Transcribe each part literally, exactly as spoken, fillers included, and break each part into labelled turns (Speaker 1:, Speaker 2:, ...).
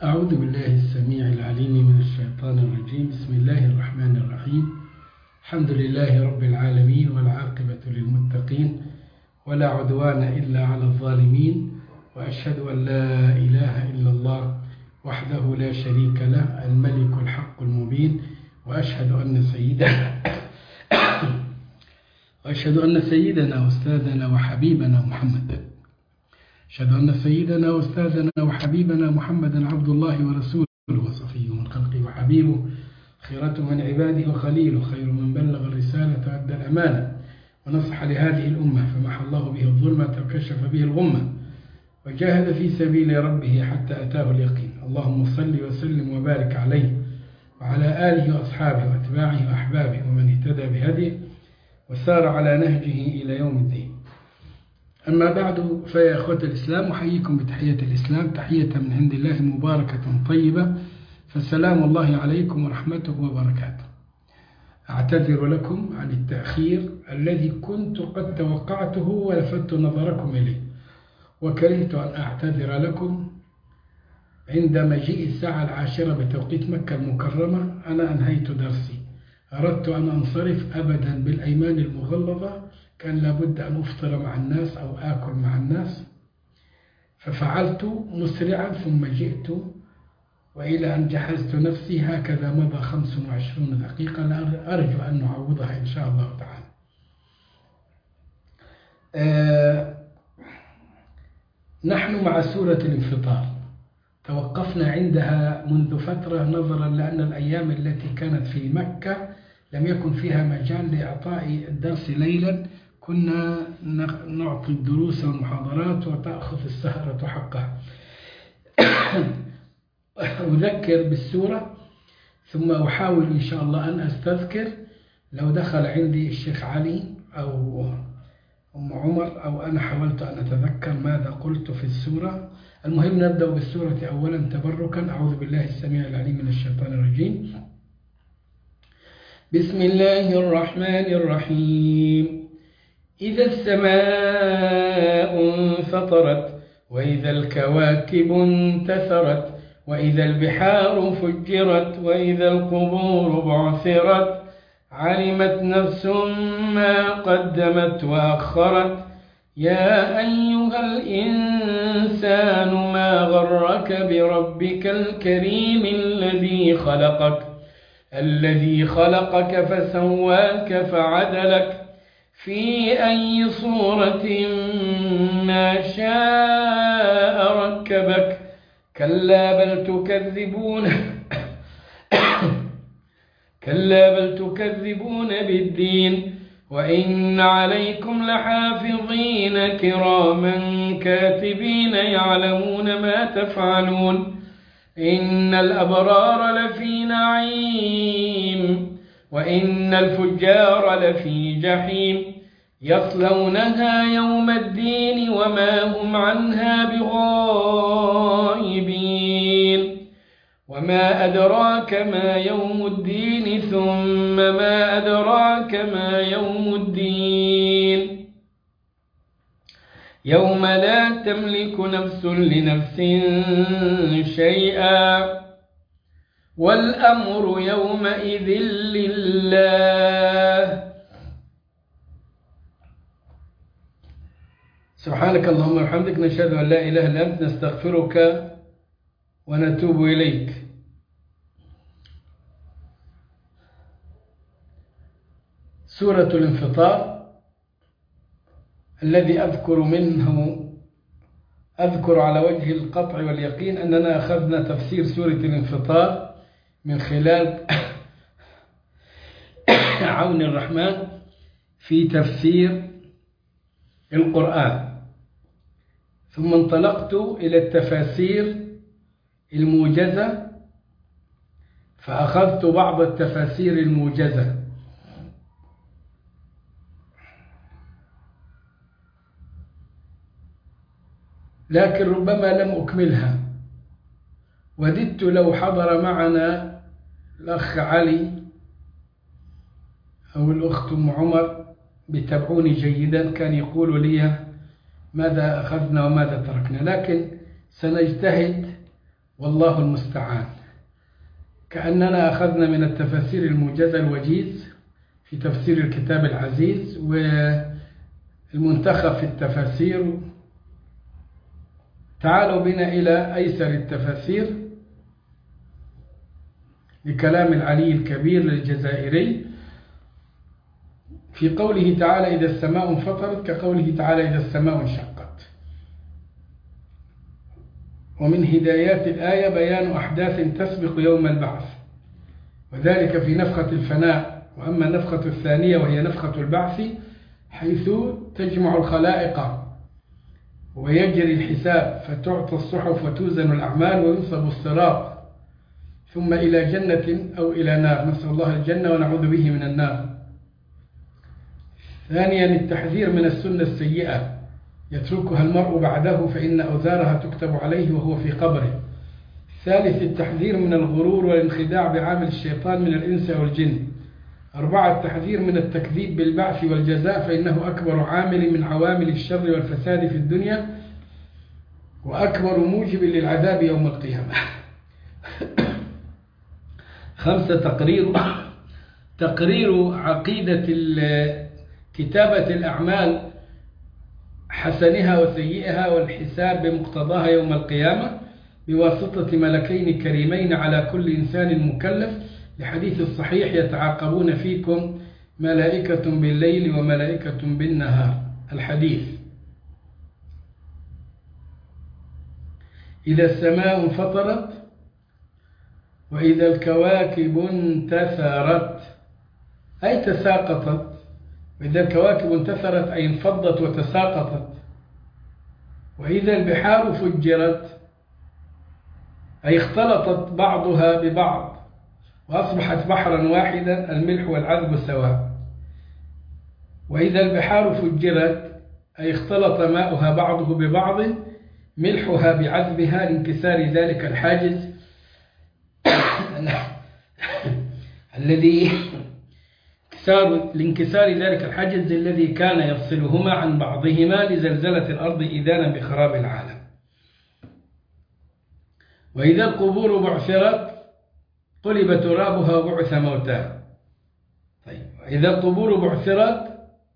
Speaker 1: أعوذ بالله السميع العليم من الشيطان الرجيم. بسم الله الرحمن الرحيم. الحمد لله رب العالمين، والعاقبة للمتقين، ولا عدوان إلا على الظالمين، وأشهد أن لا إله إلا الله وحده لا شريك له الملك الحق المبين، وأشهد أن سيدنا وأشهد أن سيدنا وأستاذنا وحبيبنا محمد أشهد أن سيدنا وأستاذنا وحبيبنا محمدا عبد الله ورسوله وصفيه من خلقه وحبيبه، خيرة من عباده وخليله، خير من بلغ الرسالة وأدى الأمانة ونصح لهذه الأمة، فمحى الله به الظلمة وكشف به الغمة، وجاهد في سبيل ربه حتى أتاه اليقين. اللهم صل وسلم وبارك عليه وعلى آله وأصحابه وأتباعه وأحبابه ومن اهتدى بهديه وسار على نهجه إلى يوم الدين. أما بعد، فيا أخوة الإسلام، أحييكم بتحية الإسلام، تحية من عند الله مباركة طيبة، فالسلام الله عليكم ورحمته وبركاته. أعتذر لكم عن التأخير الذي كنت قد توقعته ولفت نظركم إليه، وكرهت أن أعتذر لكم عند مجيء الساعة العاشرة بتوقيت مكة المكرمة. أنا أنهيت درسي، أردت أن أنصرف أبدا بالأيمان المغلظة، كان لابد أن أفطر مع الناس أو آكل مع الناس، ففعلت مسرعا ثم جئت، وإلى أن جهزت نفسي هكذا مضى خمس وعشرون دقيقة، أرجو أن نعوضها إن شاء الله تعالى. آه نحن مع سورة الانفطار، توقفنا عندها منذ فترة نظرا لأن الأيام التي كانت في مكة لم يكن فيها مجال لإعطاء الدرس ليلا، كنا نعطي الدروس والمحاضرات وتأخذ السهرة حقها. أذكر بالسورة ثم أحاول إن شاء الله أن أستذكر. لو دخل عندي الشيخ علي أو أم عمر أو أنا حاولت أن أتذكر ماذا قلت في السورة. المهم نبدأ بالسورة أولا تبركا. أعوذ بالله السميع العليم من الشيطان الرجيم. بسم الله الرحمن الرحيم. إذا السماء انفطرت، وإذا الكواكب انتثرت، وإذا البحار فجرت، وإذا القبور بعثرت، علمت نفس ما قدمت وأخرت. يا أيها الإنسان ما غرك بربك الكريم الذي خلقك الذي خلقك فسواك فعدلك في أي صورة ما شاء ركبك. كلا بل تكذبون كلا بل تكذبون بالدين، وإن عليكم لحافظين كراما كاتبين يعلمون ما تفعلون. إن الأبرار لفي نعيم، وإن الفجار لفي جحيم، يصلونها يوم الدين وما هم عنها بغائبين. وما أدراك ما يوم الدين، ثم ما أدراك ما يوم الدين. يوم لا تملك نفس لنفس شيئا، والأمر يومئذ لله. سبحانك اللهم وبحمدك، نشهد أن لا إله إلا أنت، نستغفرك ونتوب إليك. سورة الانفطار الذي أذكر منه أذكر على وجه القطع واليقين أننا أخذنا تفسير سورة الانفطار من خلال عون الرحمن في تفسير القرآن، ثم انطلقت إلى التفاسير الموجزة فأخذت بعض التفاسير الموجزة، لكن ربما لم أكملها. وددت لو حضر معنا الأخ علي أو الأخت أم عمر بتابعوني جيدا، كان يقول لي ماذا أخذنا وماذا تركنا، لكن سنجتهد والله المستعان. كأننا أخذنا من التفاسير الموجزة الوجيز في تفسير الكتاب العزيز والمنتخب في التفاسير. تعالوا بنا إلى أيسر التفاسير لكلام العلي الكبير للجزائري في قوله تعالى إذا السماء انفطرت، كقوله تعالى إذا السماء انشقت. ومن هدايات الآية بيان أحداث تسبق يوم البعث، وذلك في نفخة الفناء. وأما النفخة الثانية وهي نفخة البعث حيث تجمع الخلائق ويجري الحساب، فتعطى الصحف وتوزن الأعمال وينصب الصراط، ثم إلى جنة أو إلى نار، نسأل الله الجنة ونعوذ به من النار. ثانيا التحذير من السنة السيئة يتركها المرء بعده فإن أوزارها تكتب عليه وهو في قبره. ثالث التحذير من الغرور والانخداع بعامل الشيطان من الإنس والجن. أربعة التحذير من التكذيب بالبعث والجزاء فإنه أكبر عامل من عوامل الشر والفساد في الدنيا وأكبر موجب للعذاب يوم القيامة. خمسة تقرير تقرير عقيدة كتابة الأعمال حسنها وسيئها والحساب بمقتضاها يوم القيامة بواسطة ملكين كريمين على كل إنسان مكلف، لحديث الصحيح يتعاقبون فيكم ملائكة بالليل وملائكة بالنهار. الحديث إذا السماء انفطرت وإذا الكواكب انتثرت أي تساقطت، وإذا الكواكب انتثرت أي انفضت وتساقطت، وإذا البحار فجرت أي اختلطت بعضها ببعض وأصبحت بحرا واحدا الملح والعذب سواء، وإذا البحار فجرت أي اختلط ماؤها بعضه ببعض ملحها بعذبها لانكسار ذلك الحاجز الذي لانكسار ذلك الحاجز الذي كان يفصلهما عن بعضهما لزلزلة الأرض إذانا بخراب العالم. وإذا القبور بعثرت قلب ترابها وبعث موتاها. طيب وإذا القبور بعثرت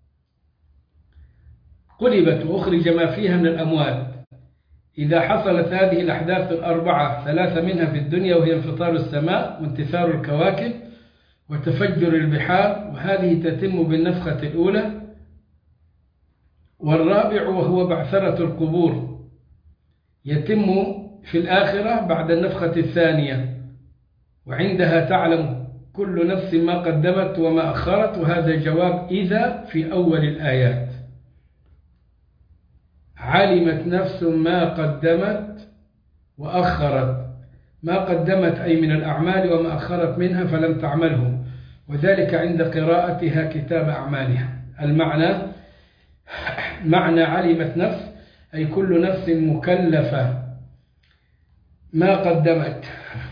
Speaker 1: قلبت وأخرج ما فيها من الأموات. إذا حصلت هذه الأحداث الأربعة، ثلاثة منها في الدنيا وهي انفطار السماء وانتثار الكواكب وتفجر البحار، وهذه تتم بالنفخة الأولى. والرابع وهو بعثرة القبور يتم في الآخرة بعد النفخة الثانية، وعندها تعلم كل نفس ما قدمت وما أخرت، وهذا جواب إذا في أول الآيات. علمت نفس ما قدمت وأخرت، ما قدمت أي من الأعمال وما أخرت منها فلم تعمله، وذلك عند قراءتها كتاب أعمالها. المعنى معنى علمت نفس أي كل نفس مكلفة ما قدمت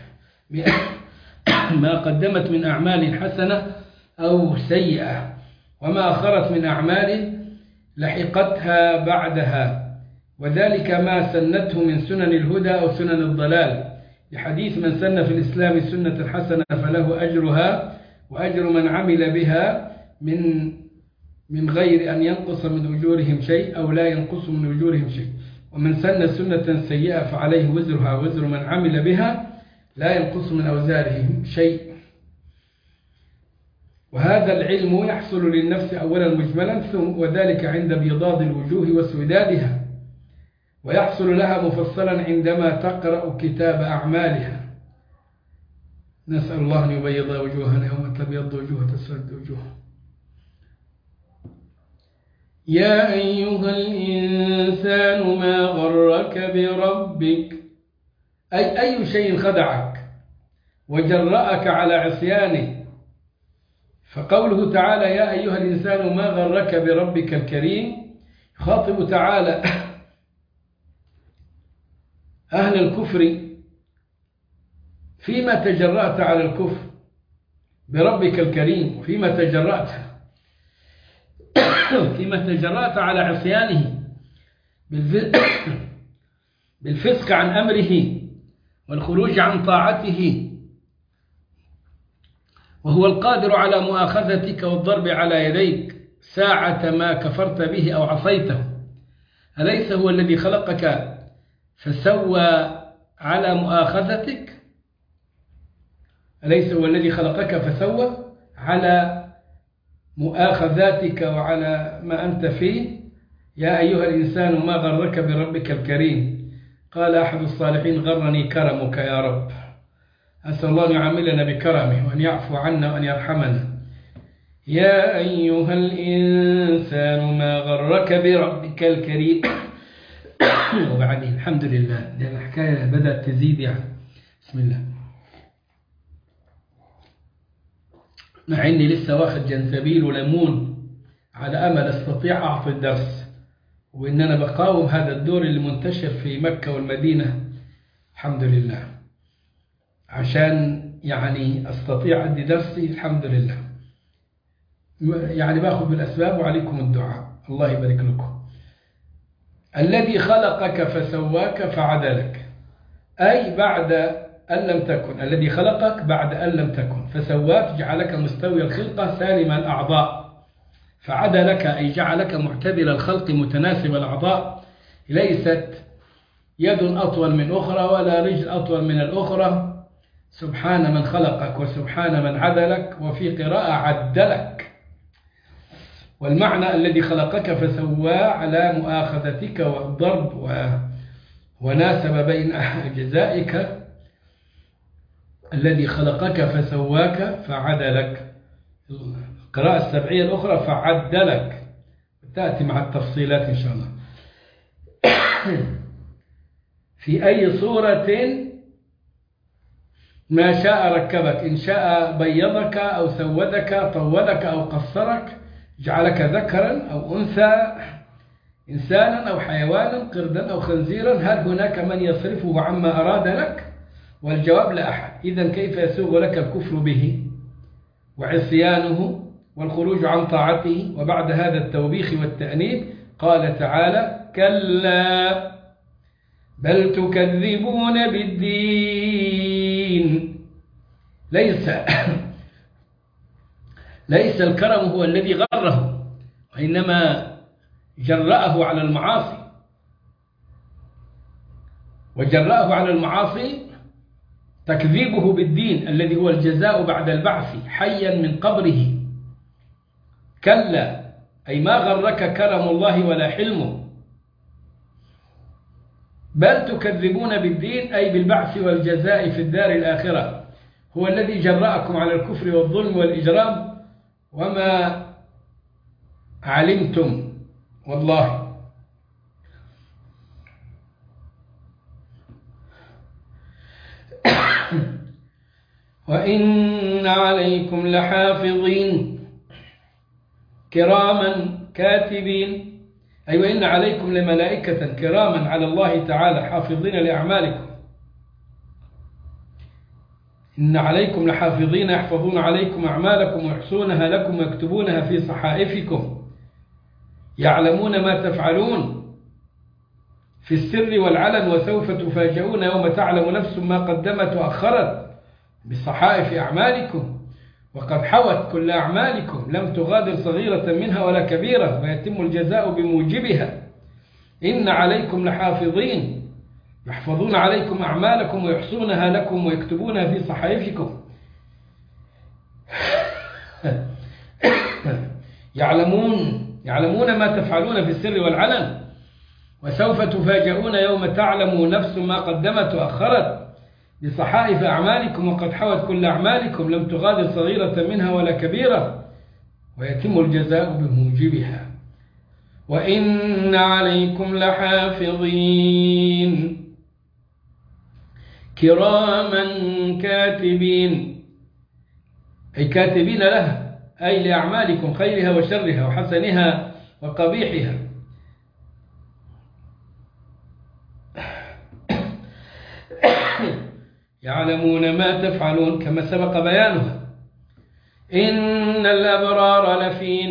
Speaker 1: ما قدمت من أعمال حسنة أو سيئة، وما أخرت من أعمال لحقتها بعدها، وذلك ما سنته من سنن الهدى أو سنن الضلال، لحديث من سن في الإسلام سنة حسنة فله أجرها وأجر من عمل بها من من غير أن ينقص من أجورهم شيء أو لا ينقص من أجورهم شيء، ومن سن سنة سيئة فعليه وزرها وزر من عمل بها لا ينقص من أوزارهم شيء. وهذا العلم يحصل للنفس أولا مجملا، ثم وذلك عند بيضاض الوجوه وسودادها، ويحصل لها مفصلا عندما تقرأ كتاب أعمالها. نسأل الله أن يبيض وجوهنا يوم تبيض وجوه تسود وجوه. يا أيها الإنسان ما غرك بربك، أي أي شيء خدعك وجرأك على عصيانه. فقوله تعالى يا أيها الإنسان ما غرك بربك الكريم يخاطب تعالى أهل الكفر فيما تجرأت على الكفر بربك الكريم، وفيما تجرأت فيما تجرأت على عصيانه بالفسق عن أمره والخروج عن طاعته، وهو القادر على مؤاخذتك والضرب على يديك ساعة ما كفرت به أو عصيته. أليس هو الذي خلقك فسوى على مؤاخذتك؟ أليس هو الذي خلقك فسوى على مؤاخذاتك وعلى ما أنت فيه؟ يا أيها الإنسان ما غرك بربك الكريم. قال أحد الصالحين: غرني كرمك يا رب. أسأل الله أن يعاملنا بكرمه وأن يعفو عنا وأن يرحمنا. يا أيها الإنسان ما غرك بربك الكريم. وبعدين الحمد لله، لأن الحكاية بدأت تزيد يعني. بسم الله. مع إني لسه واخد جنزبيل وليمون على أمل أستطيع أعطي الدرس، وإن أنا بقاوم هذا الدور اللي منتشر في مكة والمدينة الحمد لله، عشان يعني أستطيع أدي درسي الحمد لله. يعني باخذ بالأسباب وعليكم الدعاء. الله يبارك لكم. الذي خلقك فسواك فعدلك، أي بعد أن لم تكن. الذي خلقك بعد أن لم تكن، فسواك جعلك مستوي الخلقة سالم الأعضاء، فعدلك أي جعلك معتدل الخلق متناسب الأعضاء، ليست يد أطول من أخرى ولا رجل أطول من الأخرى. سبحان من خلقك وسبحان من عدلك، وفي قراءة عدلك. والمعنى الذي خلقك فسواه على مؤاخذتك والضرب و... وناسب بين أجزائك. الذي خلقك فسواك فعدلك. القراءة السبعية الأخرى فعدلك، تأتي مع التفصيلات إن شاء الله. في أي صورة ما شاء ركبك، إن شاء بيضك أو سودك، طولك أو قصرك، جعلك ذكرا أو أنثى، إنسانا أو حيوانا، قردا أو خنزيرا. هل هناك من يصرفه عما أراد لك؟ والجواب لا أحد. إذن كيف يسوغ لك الكفر به وعصيانه والخروج عن طاعته؟ وبعد هذا التوبيخ والتأنيب قال تعالى: كلا بل تكذبون بالدين. ليس ليس الكرم هو الذي غره، وإنما جرأه على المعاصي. وجرأه على المعاصي تكذيبه بالدين الذي هو الجزاء بعد البعث حيا من قبره. كلا أي ما غرك كرم الله ولا حلمه. بل تكذبون بالدين أي بالبعث والجزاء في الدار الآخرة، هو الذي جرأكم على الكفر والظلم والإجرام. وما علمتم والله وإن عليكم لحافظين كراما كاتبين، أي وإن عليكم لملائكة كراما على الله تعالى حافظين لأعمالكم. إن عليكم لحافظين يحفظون عليكم أعمالكم ويحصونها لكم ويكتبونها في صحائفكم، يعلمون ما تفعلون في السر والعلن، وسوف تفاجؤون يوم تعلم نفس ما قدمت وأخرت بصحائف أعمالكم، وقد حوت كل أعمالكم لم تغادر صغيرة منها ولا كبيرة، ويتم الجزاء بموجبها. إن عليكم لحافظين يحفظون عليكم أعمالكم ويحصونها لكم ويكتبونها في صحائفكم، يعلمون يعلمون ما تفعلون في السر والعلن، وسوف تفاجؤون يوم تعلم نفس ما قدمت وأخرت بصحائف أعمالكم، وقد حوت كل أعمالكم لم تغادر صغيرة منها ولا كبيرة، ويتم الجزاء بموجبها. وإن عليكم لحافظين كراما كاتبين، أي كاتبين لها، أي لأعمالكم خيرها وشرها وحسنها وقبيحها. يعلمون ما تفعلون كما سبق بيانها. إن الأبرار لفي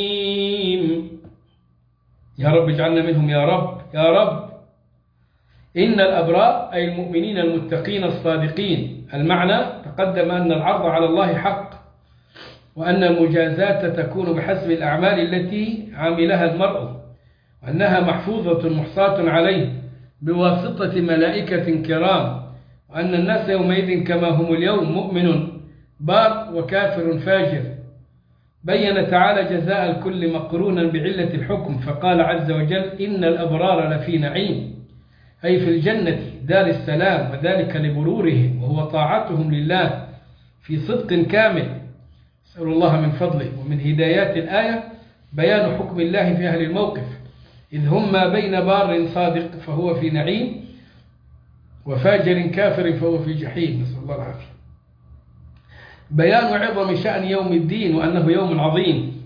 Speaker 1: نعيم، يا رب اجعلنا منهم يا رب يا رب. إن الأبرار أي المؤمنين المتقين الصادقين. المعنى تقدم أن العرض على الله حق، وأن المجازات تكون بحسب الأعمال التي عملها المرء، وأنها محفوظة محصاة عليه بواسطة ملائكة كرام، وأن الناس يومئذ كما هم اليوم مؤمن بار وكافر فاجر. بين تعالى جزاء الكل مقرونا بعلة الحكم، فقال عز وجل إن الأبرار لفي نعيم، أي في الجنة دار السلام، وذلك لبرورهم وهو طاعتهم لله في صدق كامل. نسأل الله من فضله. ومن هدايات الآية بيان حكم الله في أهل الموقف، إذ هم ما بين بار صادق فهو في نعيم وفاجر كافر فهو في جحيم، نسأل الله العافية. بيان عظم شأن يوم الدين وأنه يوم عظيم.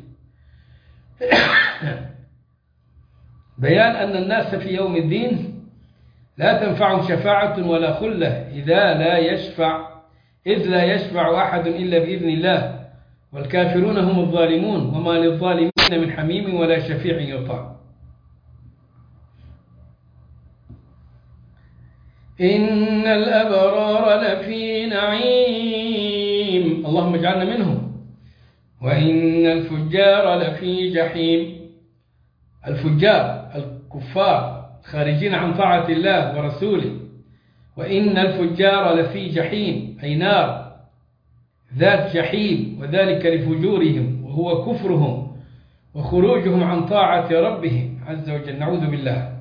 Speaker 1: بيان أن الناس في يوم الدين لا تنفعهم شفاعة ولا خلة إذا لا يشفع إذ لا يشفع أحد إلا بإذن الله، والكافرون هم الظالمون، وما للظالمين من حميم ولا شفيع يطاع. إن الأبرار لفي نعيم، اللهم اجعلنا منهم. وإن الفجار لفي جحيم، الفجار الكفار خارجين عن طاعة الله ورسوله. وإن الفجار لفي جحيم أي نار ذات جحيم، وذلك لفجورهم وهو كفرهم وخروجهم عن طاعة ربهم عز وجل، نعوذ بالله.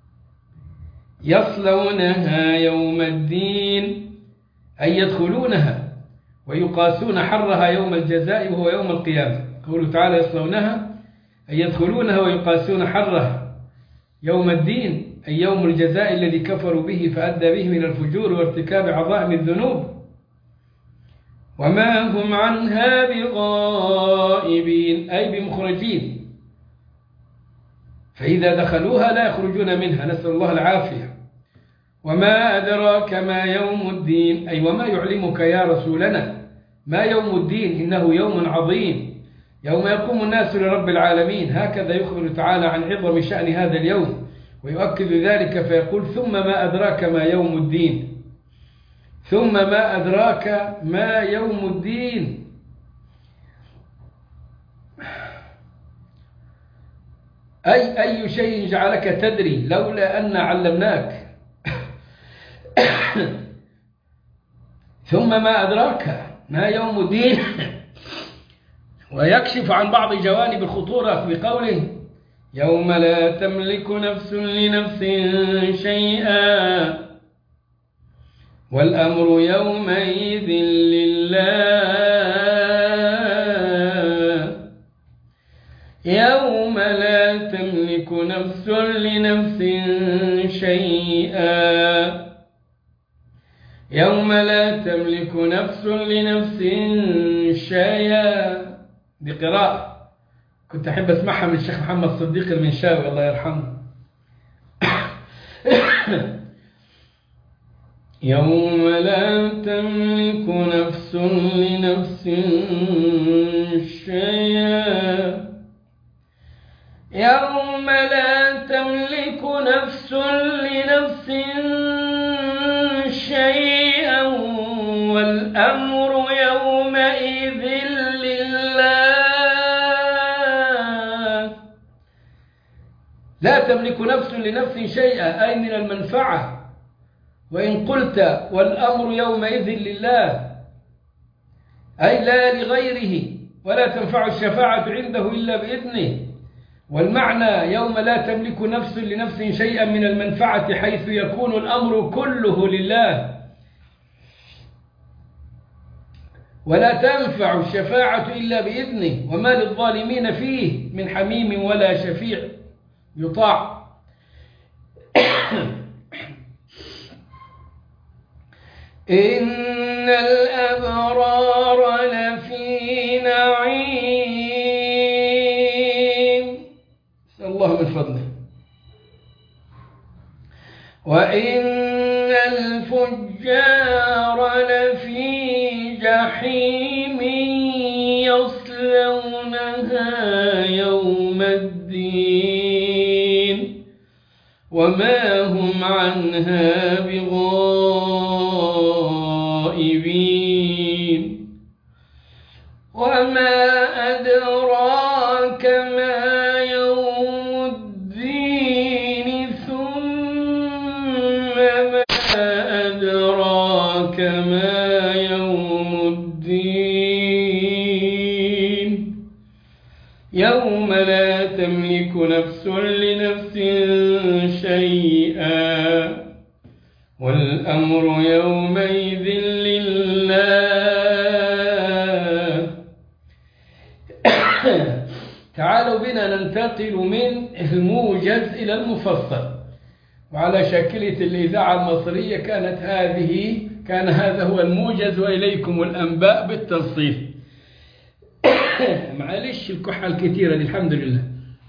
Speaker 1: يصلونها يوم الدين أي يدخلونها ويقاسون حرها يوم الجزاء وهو يوم القيامة. قوله تعالى يصلونها أي يدخلونها ويقاسون حرها يوم الدين أي يوم الجزاء الذي كفروا به فأدى به من الفجور وارتكاب عظائم الذنوب، وما هم عنها بغائبين أي بمخرجين، فإذا دخلوها لا يخرجون منها، نسأل الله العافية. وما أدراك ما يوم الدين أي وما يعلمك يا رسولنا ما يوم الدين، إنه يوم عظيم يوم يقوم الناس لرب العالمين. هكذا يخبر تعالى عن عظم شأن هذا اليوم ويؤكد ذلك فيقول ثم ما أدراك ما يوم الدين، ثم ما أدراك ما يوم الدين. أي أي شيء جعلك تدري لولا أن علمناك. ثم ما أدراك ما يوم الدين. ويكشف عن بعض جوانب الخطورة بقوله يوم لا تملك نفس لنفس شيئا والأمر يومئذ لله. يوم لا تملك نفس لنفس شيئا، يوم لا تملك نفس لنفس شيئا. دي قراءة كنت أحب أسمعها من الشيخ محمد صديق المنشاوي الله يرحمه. يوم لا تملك نفس لنفس شيئا، يوم لا تملك نفس لنفس شيئا والأمر يومئذ لله. لا تملك نفس لنفس شيئا أي من المنفعة، وإن قلت والأمر يومئذ لله أي لا لغيره، ولا تنفع الشفاعة عنده إلا بإذنه. والمعنى يوم لا تملك نفس لنفس شيئا من المنفعة حيث يكون الأمر كله لله، ولا تنفع الشفاعة إلا بإذنه، وما للظالمين فيه من حميم ولا شفيع يطاع. إن الأبرار لفي نعيم، نسأل الله من فضله. وإن الفجار لفي جحيم يصلونها يوم الدين وما هم عنها بغائبين وما أدراك ما يوم الدين ثم ما أدراك ما يوم الدين يوم لا تملك نفس لنفس شيئا والأمر يومئذ لله. تعالوا بنا ننتقل من الموجز إلى المفصل. وعلى شاكلة الإذاعة المصرية كانت هذه كان هذا هو الموجز وإليكم الأنباء بالتفصيل. معلش الكحة الكثيرة دي الحمد لله،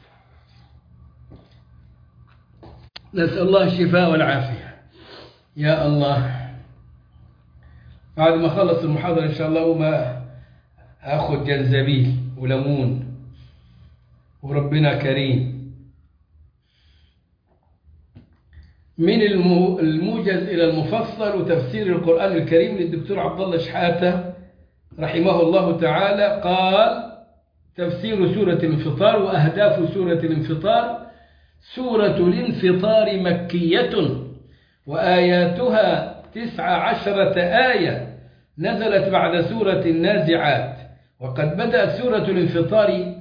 Speaker 1: نسأل الله الشفاء والعافية يا الله. بعد ما خلص المحاضرة إن شاء الله وما أخذ جنزبيل وليمون وربنا كريم. من الموجز إلى المفصل وتفسير القرآن الكريم للدكتور عبد الله شحاتة رحمه الله تعالى. قال: تفسير سورة الانفطار وأهداف سورة الانفطار. سورة الانفطار مكية وآياتها تسع عشرة آية، نزلت بعد سورة النازعات. وقد بدأت سورة الانفطار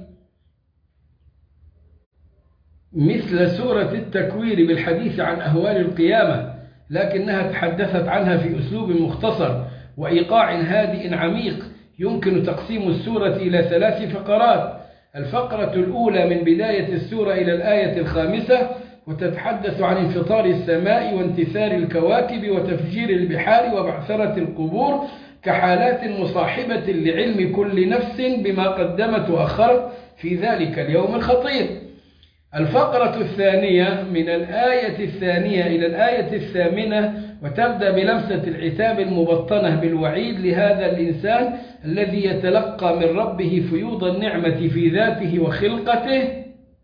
Speaker 1: مثل سورة التكوير بالحديث عن أهوال القيامة، لكنها تحدثت عنها في أسلوب مختصر وإيقاع هادئ عميق. يمكن تقسيم السورة إلى ثلاث فقرات. الفقرة الأولى من بداية السورة إلى الآية الخامسة، وتتحدث عن انفطار السماء وانتثار الكواكب وتفجير البحار وبعثرة القبور كحالات مصاحبة لعلم كل نفس بما قدمت وأخرت في ذلك اليوم الخطير. الفقرة الثانية من الآية الثانية إلى الآية الثامنة، وتبدأ بلمسة العتاب المبطنة بالوعيد لهذا الإنسان الذي يتلقى من ربه فيوض النعمة في ذاته وخلقته،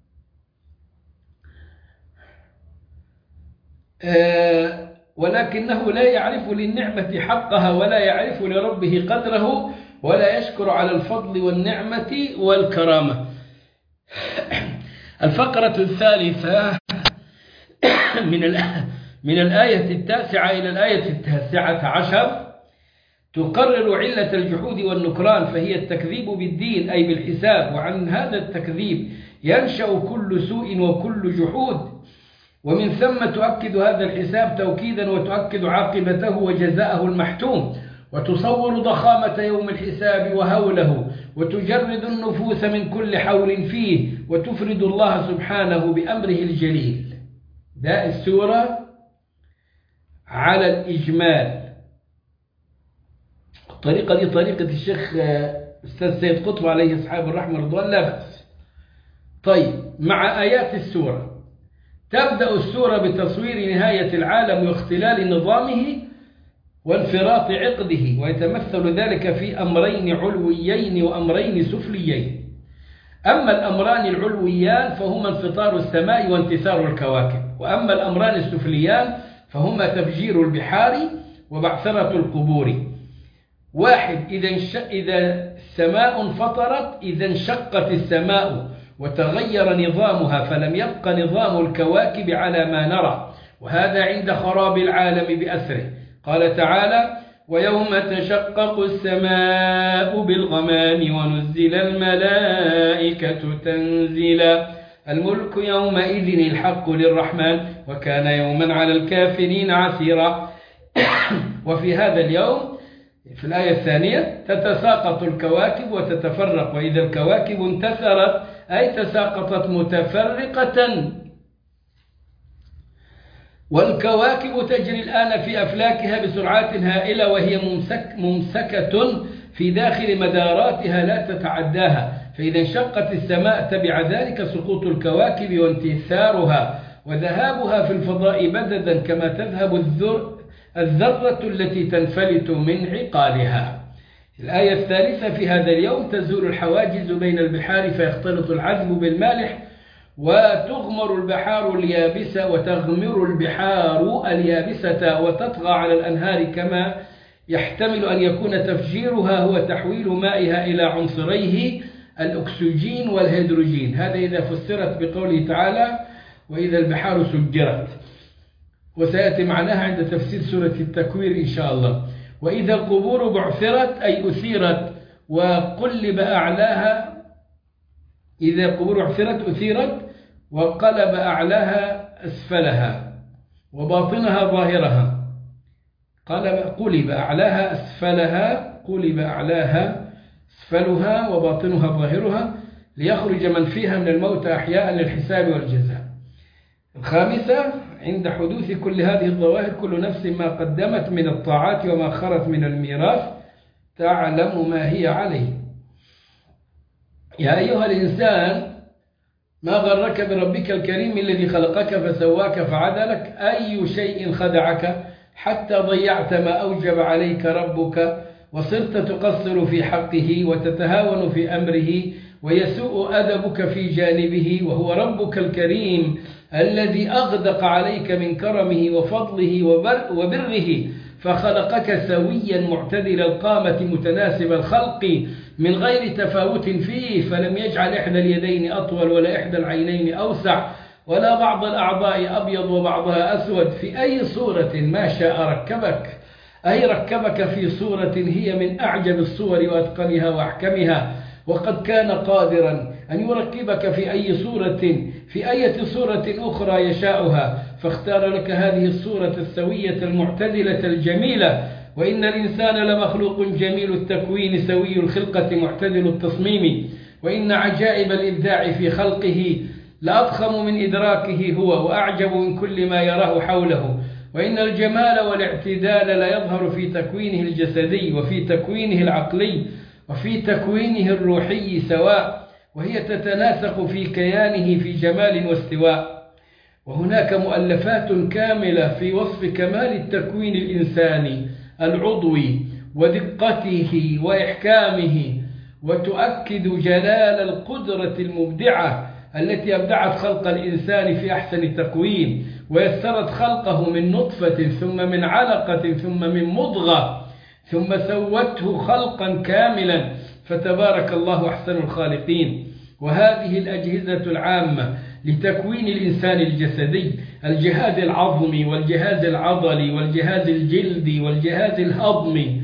Speaker 1: آه ولكنه لا يعرف للنعمة حقها ولا يعرف لربه قدره ولا يشكر على الفضل والنعمة والكرامة. الفقرة الثالثة من من الآية التاسعة إلى الآية التاسعة عشر تقرر علة الجحود والنكران، فهي التكذيب بالدين أي بالحساب، وعن هذا التكذيب ينشأ كل سوء وكل جحود، ومن ثم تؤكد هذا الحساب توكيدا وتؤكد عاقبته وجزاءه المحتوم، وتصور ضخامة يوم الحساب وهوله، وتجرد النفوس من كل حول فيه، وتفرد الله سبحانه بأمره الجليل. ده السورة على الإجمال. الطريقة دي طريقة الشيخ أستاذ سيد قطب عليه أصحاب الرحمة رضوان لا بأس. طيب، مع آيات السورة تبدأ السورة بتصوير نهاية العالم واختلال نظامه وانفراط عقده، ويتمثل ذلك في أمرين علويين وأمرين سفليين. أما الأمران العلويان فهما انفطار السماء وانتثار الكواكب، وأما الأمران السفليان فهما تفجير البحار وبعثرة القبور. واحد، إذا إذا السماء انفطرت، إذا انشقت السماء وتغير نظامها فلم يبق نظام الكواكب على ما نرى، وهذا عند خراب العالم بأسره. قال تعالى: ويوم تشقق السماء بالغمام ونزل الملائكة تنزيلا الملك يومئذ الحق للرحمن وكان يوما على الكافرين عسيرا. وفي هذا اليوم في الآية الثانية تتساقط الكواكب وتتفرق، وإذا الكواكب انتثرت أي تساقطت متفرقة. والكواكب تجري الآن في أفلاكها بسرعات هائلة، وهي ممسك ممسكة في داخل مداراتها لا تتعداها، فإذا انشقت السماء تبع ذلك سقوط الكواكب وانتثارها وذهابها في الفضاء بددا كما تذهب الذر الذرة التي تنفلت من عقالها. الآية الثالثة: في هذا اليوم تزول الحواجز بين البحار فيختلط العذب بالمالح وتغمر البحار اليابسة وتغمر البحار اليابسة وتطغى على الأنهار كما يحتمل أن يكون تفجيرها هو تحويل مائها إلى عنصريه الأكسجين والهيدروجين. هذا إذا فسرت بقوله تعالى وإذا البحار سجرت، وسيأتي معناها عند تفسير سورة التكوير إن شاء الله. وإذا القبور بعثرت أي أثيرت وقلب أعلاها، إذا القبور بعثرت أثيرت وقلب أعلاها أسفلها وباطنها ظاهرها. قلب قلب أعلاها أسفلها، قلب أعلاها أسفلها وباطنها ظاهرها، ليخرج من فيها من الموت أحياء للحساب والجزاء. الخامسة عند حدوث كل هذه الظواهر كل نفس ما قدمت من الطاعات وما خرت من الميراث تعلم ما هي عليه. يا أيها الإنسان ما غرك بربك الكريم الذي خلقك فسواك فعدلك. أي شيء خدعك حتى ضيعت ما أوجب عليك ربك وصرت تقصر في حقه وتتهاون في أمره ويسوء أدبك في جانبه، وهو ربك الكريم الذي أغدق عليك من كرمه وفضله وبر وبره فخلقك سويا معتدل القامة متناسب الخلق من غير تفاوت فيه، فلم يجعل إحدى اليدين أطول ولا إحدى العينين أوسع ولا بعض الأعضاء أبيض وبعضها أسود. في أي صورة ما شاء ركبك، أي ركبك في صورة هي من أعجب الصور وأتقنها وأحكمها، وقد كان قادرا أن يركبك في أي صورة في أي صورة أخرى يشاؤها، فاختار لك هذه الصورة السوية المعتدلة الجميلة. وإن الإنسان لمخلوق جميل التكوين سوي الخلقة معتدل التصميم، وإن عجائب الإبداع في خلقه لأضخم من إدراكه هو وأعجب من كل ما يراه حوله. وإن الجمال والاعتدال لا يظهر في تكوينه الجسدي وفي تكوينه العقلي وفي تكوينه الروحي سواء، وهي تتناسق في كيانه في جمال واستواء. وهناك مؤلفات كاملة في وصف كمال التكوين الإنساني العضوي ودقته وإحكامه، وتؤكد جلال القدرة المبدعة التي أبدعت خلق الإنسان في أحسن تقويم، ويسرت خلقه من نطفة ثم من علقة ثم من مضغة ثم سوته خلقا كاملا، فتبارك الله أحسن الخالقين. وهذه الأجهزة العامة لتكوين الإنسان الجسدي، الجهاز العظمي والجهاز العضلي والجهاز الجلدي والجهاز الهضمي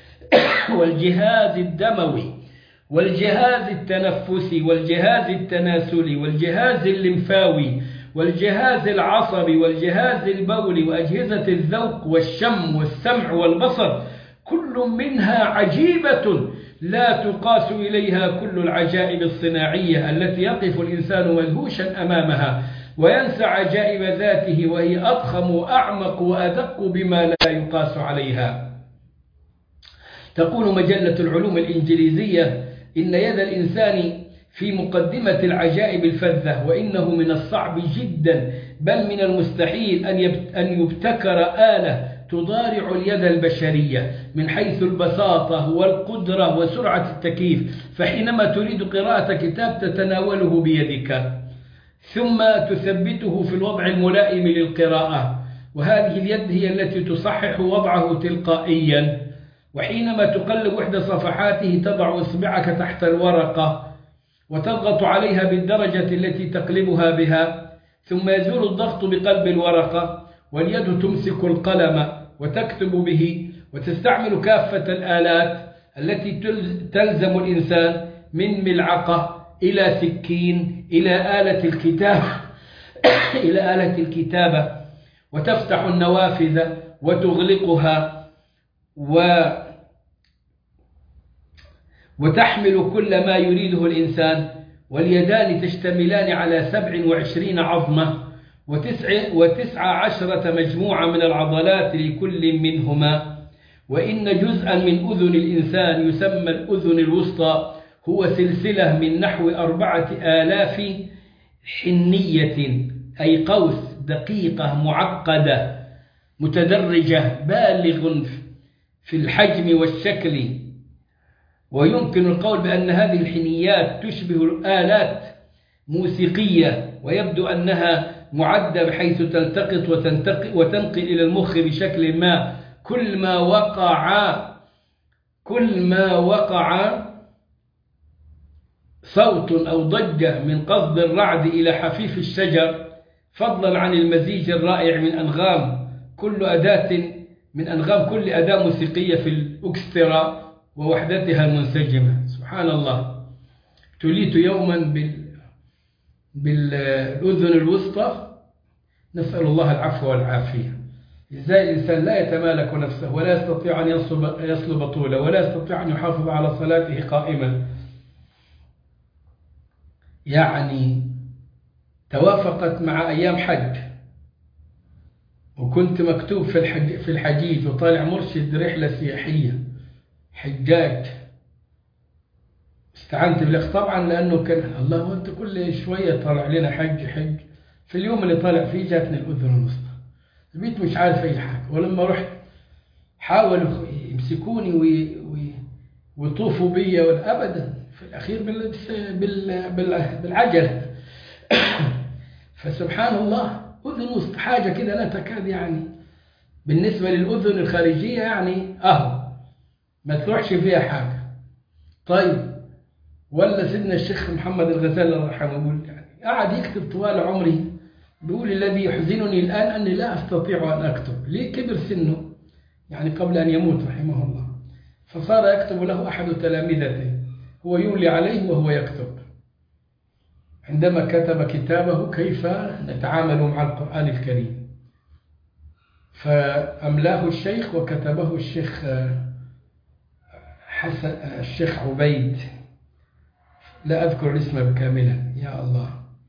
Speaker 1: والجهاز الدموي والجهاز التنفسي والجهاز التناسلي والجهاز الليمفاوي والجهاز العصبي والجهاز البولي وأجهزة الذوق والشم والسمع والبصر، كل منها عجيبة لا تقاس إليها كل العجائب الصناعية التي يقف الإنسان مدهوشا أمامها وينسى عجائب ذاته، وهي أضخم وأعمق وأدق بما لا يقاس عليها. تقول مجلة العلوم الإنجليزية إن يد الإنسان في مقدمة العجائب الفذة، وإنه من الصعب جدا بل من المستحيل أن يبتكر آلة تضارع اليد البشرية من حيث البساطة والقدرة وسرعة التكييف. فحينما تريد قراءة كتاب تتناوله بيدك ثم تثبته في الوضع الملائم للقراءة، وهذه اليد هي التي تصحح وضعه تلقائيا. وحينما تقلب إحدى صفحاته تضع إصبعك تحت الورقة وتضغط عليها بالدرجة التي تقلبها بها، ثم يزول الضغط بقلب الورقة واليد تمسك القلم وتكتب به، وتستعمل كافة الآلات التي تلزم الإنسان من ملعقة إلى سكين إلى آلة الكتابة إلى آلة الكتابة، وتفتح النوافذ وتغلقها و وتحمل كل ما يريده الإنسان. واليدان تشتملان على سبع وعشرين عظمة وتسع, وتسع عشرة مجموعة من العضلات لكل منهما. وإن جزءا من أذن الإنسان يسمى الأذن الوسطى هو سلسلة من نحو أربعة آلاف حنية، أي قوس دقيقة معقدة متدرجة بالغ في الحجم والشكل. ويمكن القول بأن هذه الحنيات تشبه آلات موسيقية
Speaker 2: ويبدو أنها معدة بحيث تلتقط وتنتقل, وتنقل إلى المخ بشكل ما. كل ما وقع كل ما وقع صوت أو ضجة من قصد الرعد إلى حفيف الشجر، فضلا عن المزيج الرائع من أنغام كل أداة من أنغام كل أداة موسيقية في الأكسترا ووحدتها المنسجمة. سبحان الله. ابتليت يوما بال... بالأذن الوسطى، نسأل الله العفو والعافية. إزاي الإنسان لا يتمالك نفسه ولا يستطيع أن يصلب, يصلب طوله ولا يستطيع أن يحافظ على صلاته قائما. يعني توافقت مع أيام حج، وكنت مكتوب في الحج في الحجيج وطالع مرشد رحلة سياحية حجاج. استعنت بالله طبعا لأنه كان الله وانت كل شوية طالع لنا حج حج. في اليوم اللي طالع فيه جاتني الأذن الوسطى، البيت مش عارف أي حاجة. ولما رحت حاولوا يمسكوني ويطوفوا بي أبدا، في الأخير بال... بال... بال... بالعجلة. فسبحان الله، أذن وسط حاجة كده لا تكاد يعني بالنسبة للأذن الخارجية يعني أهو ما تروحش فيها حاجة. طيب ولا سيدنا الشيخ محمد الغزالي الله يرحمه يقول يعني قعد يكتب طوال عمري، بيقول الذي يحزنني الآن أني لا أستطيع أن أكتب. ليه؟ كبر سنه يعني قبل أن يموت رحمه الله، فصار يكتب له أحد تلامذته، هو يولي عليه وهو يكتب. عندما كتب كتابه كيف نتعامل مع القرآن الكريم، فأملاه الشيخ وكتبه الشيخ حسن الشيخ عبيد، لا أذكر الاسم كاملا يا الله.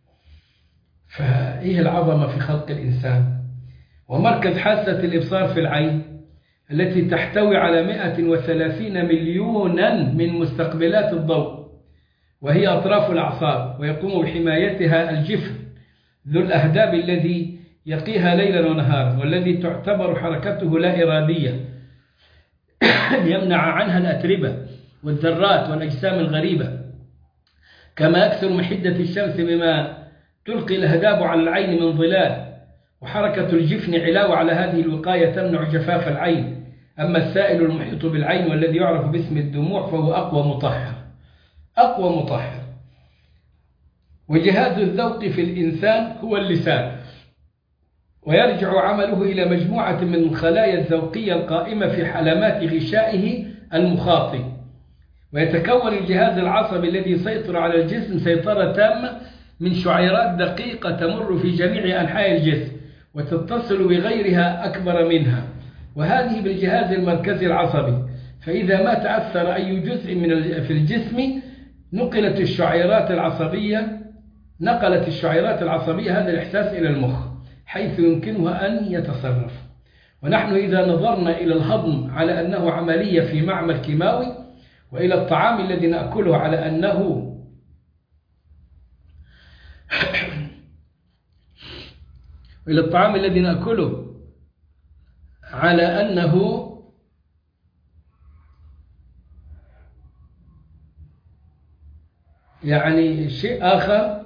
Speaker 2: فإيه العظمة في خلق الإنسان. ومركز حاسة الإبصار في العين التي تحتوي على مئة وثلاثين مليونا من مستقبلات الضوء، وهي أطراف الأعصاب، ويقوم بحمايتها الجفن ذو الأهداب الذي يقيها ليلا ونهارا، والذي تعتبر حركته لا إرادية يمنع عنها الأتربة والذرات والأجسام الغريبة. كما يكثر من حدة الشمس بما تلقي الأهداب على العين من ظلال، وحركة الجفن علاوة على هذه الوقاية تمنع جفاف العين. أما السائل المحيط بالعين والذي يعرف باسم الدموع فهو أقوى مطهر أقوى مطهر. وجهاز الذوق في الإنسان هو اللسان، ويرجع عمله إلى مجموعة من الخلايا الذوقية القائمة في حلمات غشائه المخاطي. ويتكون الجهاز العصبي الذي يسيطر على الجسم سيطرة تامة من شعيرات دقيقة تمر في جميع أنحاء الجسم وتتصل بغيرها أكبر منها، وهذه بالجهاز المركزي العصبي. فإذا ما تأثر أي جزء من في الجسم نقلت الشعيرات العصبية نقلت الشعيرات العصبية هذا الإحساس إلى المخ حيث يمكنها أن يتصرف. ونحن إذا نظرنا إلى الهضم على أنه عملية في معمل كيماوي، وإلى الطعام الذي نأكله على أنه وإلى الطعام الذي نأكله على أنه يعني شيء آخر،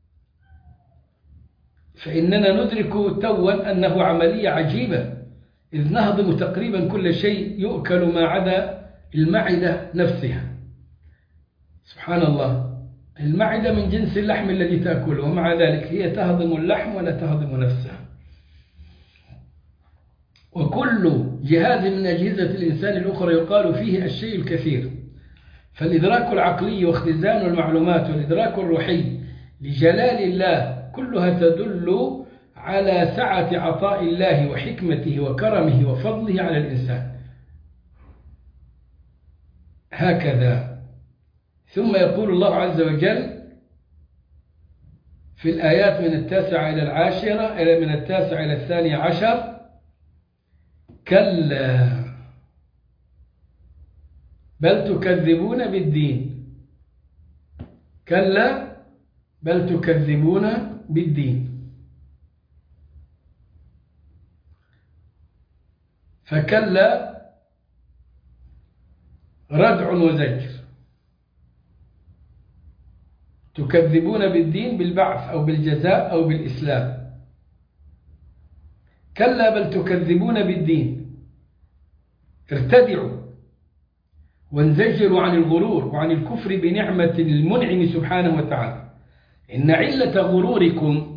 Speaker 2: فإننا ندرك توا أنه عملية عجيبة، إذ نهضم تقريبا كل شيء يؤكل ما عدا المعدة نفسها. سبحان الله، المعدة من جنس اللحم الذي تأكله، ومع ذلك هي تهضم اللحم ولا تهضم نفسها. وكل جهاز من أجهزة الإنسان الأخرى يقال فيه الشيء الكثير. فالإدراك العقلي واختزان المعلومات والإدراك الروحي لجلال الله كلها تدل على سعة عطاء الله وحكمته وكرمه وفضله على الإنسان. هكذا. ثم يقول الله عز وجل في الآيات من التاسعة إلى العاشرة إلى من التاسعة إلى الثانية عشر: كلا بل تكذبون بالدين كلا بل تكذبون بالدين فكلا ردع وزجر. تكذبون بالدين بالبعث أو بالجزاء أو بالإسلام. كلا بل تكذبون بالدين. ارتدعوا وانزجروا عن الغرور وعن الكفر بنعمة المنعم سبحانه وتعالى. إن علة غروركم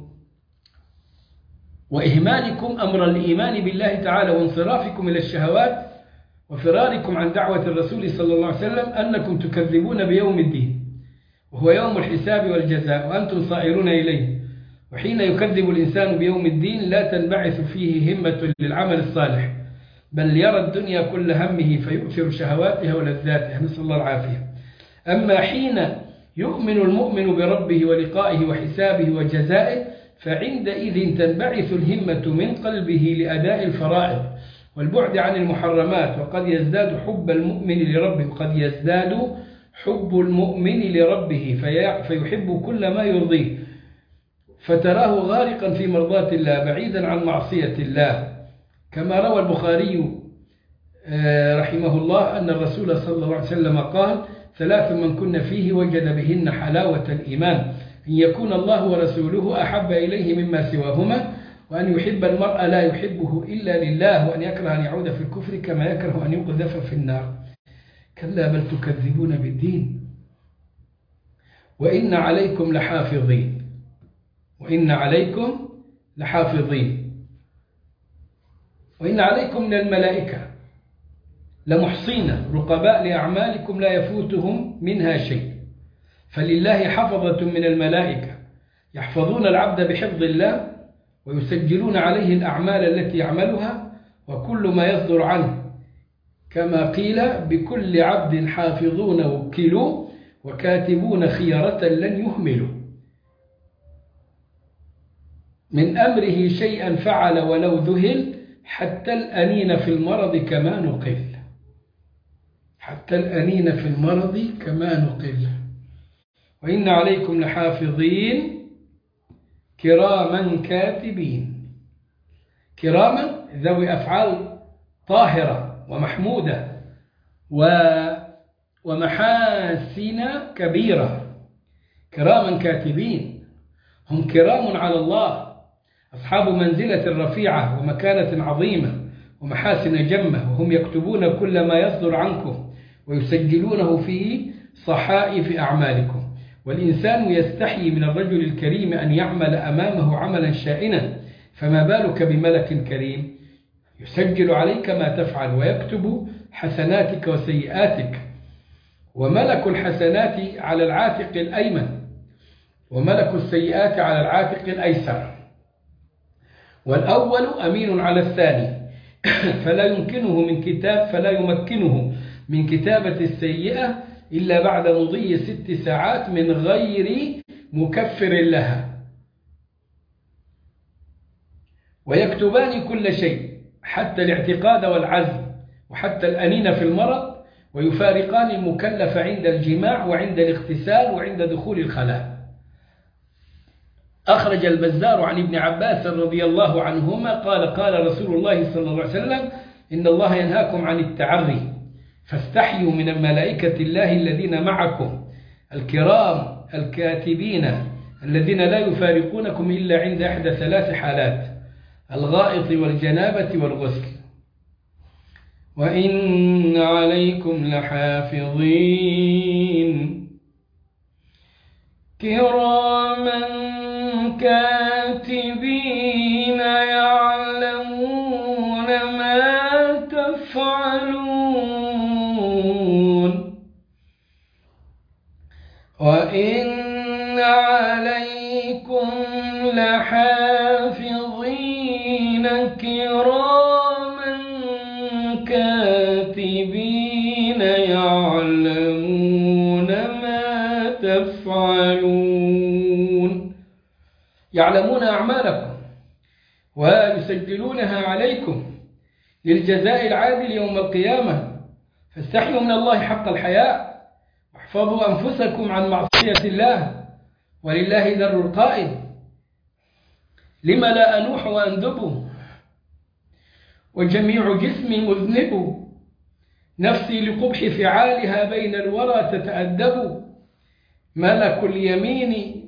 Speaker 2: وإهمالكم أمر الإيمان بالله تعالى وانصرافكم إلى الشهوات وفراركم عن دعوة الرسول صلى الله عليه وسلم أنكم تكذبون بيوم الدين، وهو يوم الحساب والجزاء، وأنتم صائرون إليه. وحين يكذب الإنسان بيوم الدين لا تنبعث فيه همة للعمل الصالح، بل يرى الدنيا كل همه فيؤثر شهواتها ولذاتها، نسأل الله العافية. أما حين يؤمن المؤمن بربه ولقائه وحسابه وجزائه فعندئذ تنبعث الهمة من قلبه لأداء الفرائض والبعد عن المحرمات، وقد يزداد حب المؤمن لربه وقد يزداد حب المؤمن لربه فيحب كل ما يرضيه، فتراه غارقا في مرضاة الله بعيدا عن معصية الله. كما روى البخاري رحمه الله أن الرسول صلى الله عليه وسلم قال: ثلاث من كن فيه وجد بهن حلاوة الإيمان: أن يكون الله ورسوله أحب إليه مما سواهما، وأن يحب المرء لا يحبه إلا لله، وأن يكره أن يعود في الكفر كما يكره أن يقذف في النار. كلا بل تكذبون بالدين وإن عليكم لحافظين وإن عليكم لحافظين وإن عليكم من الملائكة لمحصين رقباء لأعمالكم لا يفوتهم منها شيء. فلله حفظة من الملائكة يحفظون العبد بحفظ الله ويسجلون عليه الأعمال التي يعملها وكل ما يصدر عنه، كما قيل: بكل عبد حافظون وكلوا وكاتبون خيرة لن يهملوا. من أمره شيئا فعل ولو ذهل، حتى الأنين في المرض كما نقل حتى الأنين في المرض كما نقل. وإن عليكم لحافظين كراما كاتبين. كراما ذوي أفعال طاهرة ومحمودة ومحاسن كبيرة. كراما كاتبين هم كرام على الله، أصحاب منزلة رفيعة ومكانة عظيمة ومحاسن جمة، وهم يكتبون كل ما يصدر عنكم ويسجلونه في صحائف أعمالكم. والإنسان يستحي من الرجل الكريم أن يعمل أمامه عملا شائنا، فما بالك بملك كريم يسجل عليك ما تفعل ويكتب حسناتك وسيئاتك. وملك الحسنات على العاتق الأيمن وملك السيئات على العاتق الأيسر، والأول أمين على الثاني فلا يمكنه من كتاب فلا يمكنه من كتابة السيئة إلا بعد مضي ست ساعات من غير مكفر لها. ويكتبان كل شيء حتى الاعتقاد والعزم وحتى الأنين في المرض، ويفارقان المكلف عند الجماع وعند الاغتسال وعند دخول الخلاء. أخرج البزار عن ابن عباس رضي الله عنهما قال: قال رسول الله صلى الله عليه وسلم: إن الله ينهاكم عن التعري، فاستحيوا من الملائكة الله الذين معكم الكرام الكاتبين الذين لا يفارقونكم إلا عند إحدى ثلاث حالات: الغائط والجنابة والغسل. وإن عليكم لحافظين كراما كاتبين يعلمون ما تفعلون. وإن عليكم لحافظين كراما كاتبين يعلمون ما تفعلون. يعلمون أعمالكم ويسجلونها عليكم للجزاء العادل يوم القيامة. فاستحيوا من الله حق الحياء واحفظوا أنفسكم عن معصية الله، ولله در القائل: لما لا أنوح وأندب وجميع جسمي مذنب، نفسي لقبح فعالها بين الورى تتأدب، ملك اليمين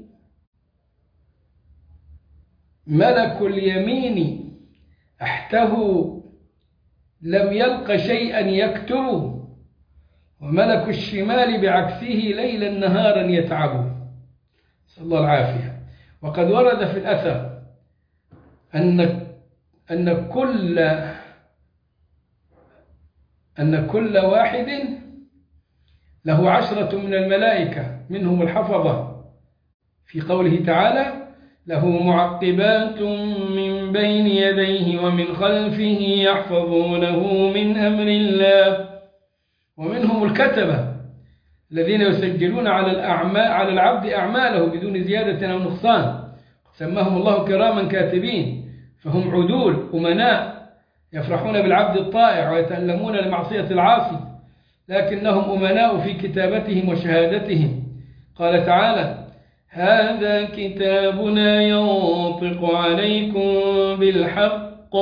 Speaker 2: ملك اليمين أحته لم يلق شيئا يكتره، وملك الشمال بعكسه ليلا نهارا يتعبه، نسأل الله العافية. وقد ورد في الأثر أن أن كل أن كل واحد له عشرة من الملائكة منهم الحفظة، في قوله تعالى: له معقبات من بين يديه ومن خلفه يحفظونه من أمر الله. ومنهم الكتبة الذين يسجلون على الأعمال على العبد أعماله بدون زيادة أو نقصان، سماهم الله كراما كاتبين، فهم عدول أمناء يفرحون بالعبد الطائع ويتألمون لمعصية العاصي، لكنهم أمناء في كتابتهم وشهادتهم. قال تعالى: هذا كتابنا ينطق عليكم بالحق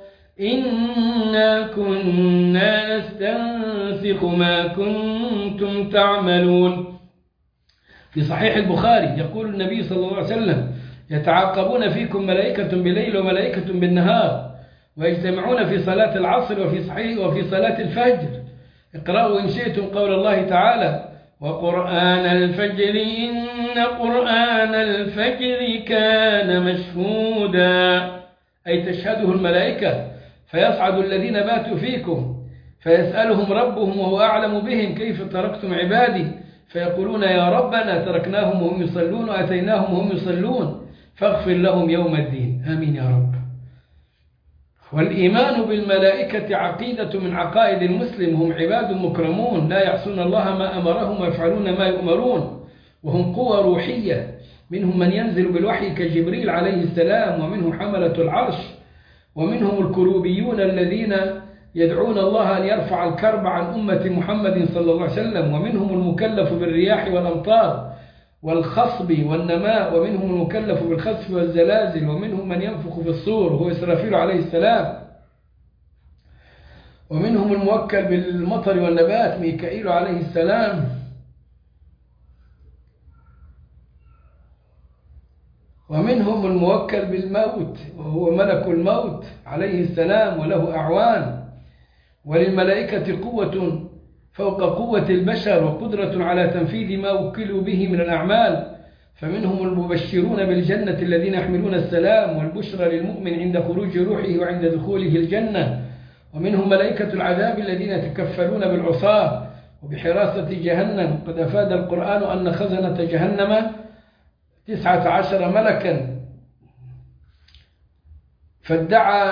Speaker 2: إنا كنا نستنسخ ما كنتم تعملون. في صحيح البخاري يقول النبي صلى الله عليه وسلم: يتعاقبون فيكم ملائكة بالليل وملائكة بالنهار، ويجتمعون في صلاة العصر وفي صحيح وفي صلاة الفجر. اقرأوا إن شئتم قول الله تعالى: وقرآن الفجر إن قرآن الفجر كان مشهودا، أي تشهده الملائكة، فيصعد الذين باتوا فيكم فيسألهم ربهم وهو أعلم بهم: كيف تركتم عبادي؟ فيقولون: يا ربنا تركناهم وهم يصلون وأتيناهم وهم يصلون فاغفر لهم يوم الدين. آمين يا رب. والإيمان بالملائكة عقيدة من عقائد المسلم، هم عباد مكرمون لا يعصون الله ما أمرهم ويفعلون ما يؤمرون، وهم قوى روحية، منهم من ينزل بالوحي كجبريل عليه السلام، ومنهم حملة العرش، ومنهم الكروبيون الذين يدعون الله أن يرفع الكرب عن أمة محمد صلى الله عليه وسلم، ومنهم المكلف بالرياح والأمطار والخصب والنماء، ومنهم المكلف بالخسف والزلازل، ومنهم من ينفخ في الصور هو إسرافيل عليه السلام، ومنهم الموكل بالمطر والنبات ميكائيل عليه السلام، ومنهم الموكل بالموت وهو ملك الموت عليه السلام وله أعوان. وللملائكة قوة فوق قوة البشر وقدرة على تنفيذ ما وكلوا به من الأعمال، فمنهم المبشرون بالجنة الذين يحملون السلام والبشرى للمؤمن عند خروج روحه وعند دخوله الجنة، ومنهم ملائكة العذاب الذين يتكفلون بالعصاة وبحراسة جهنم. قد أفاد القرآن أن خزنة جهنم تسعة عشر ملكا، فادعى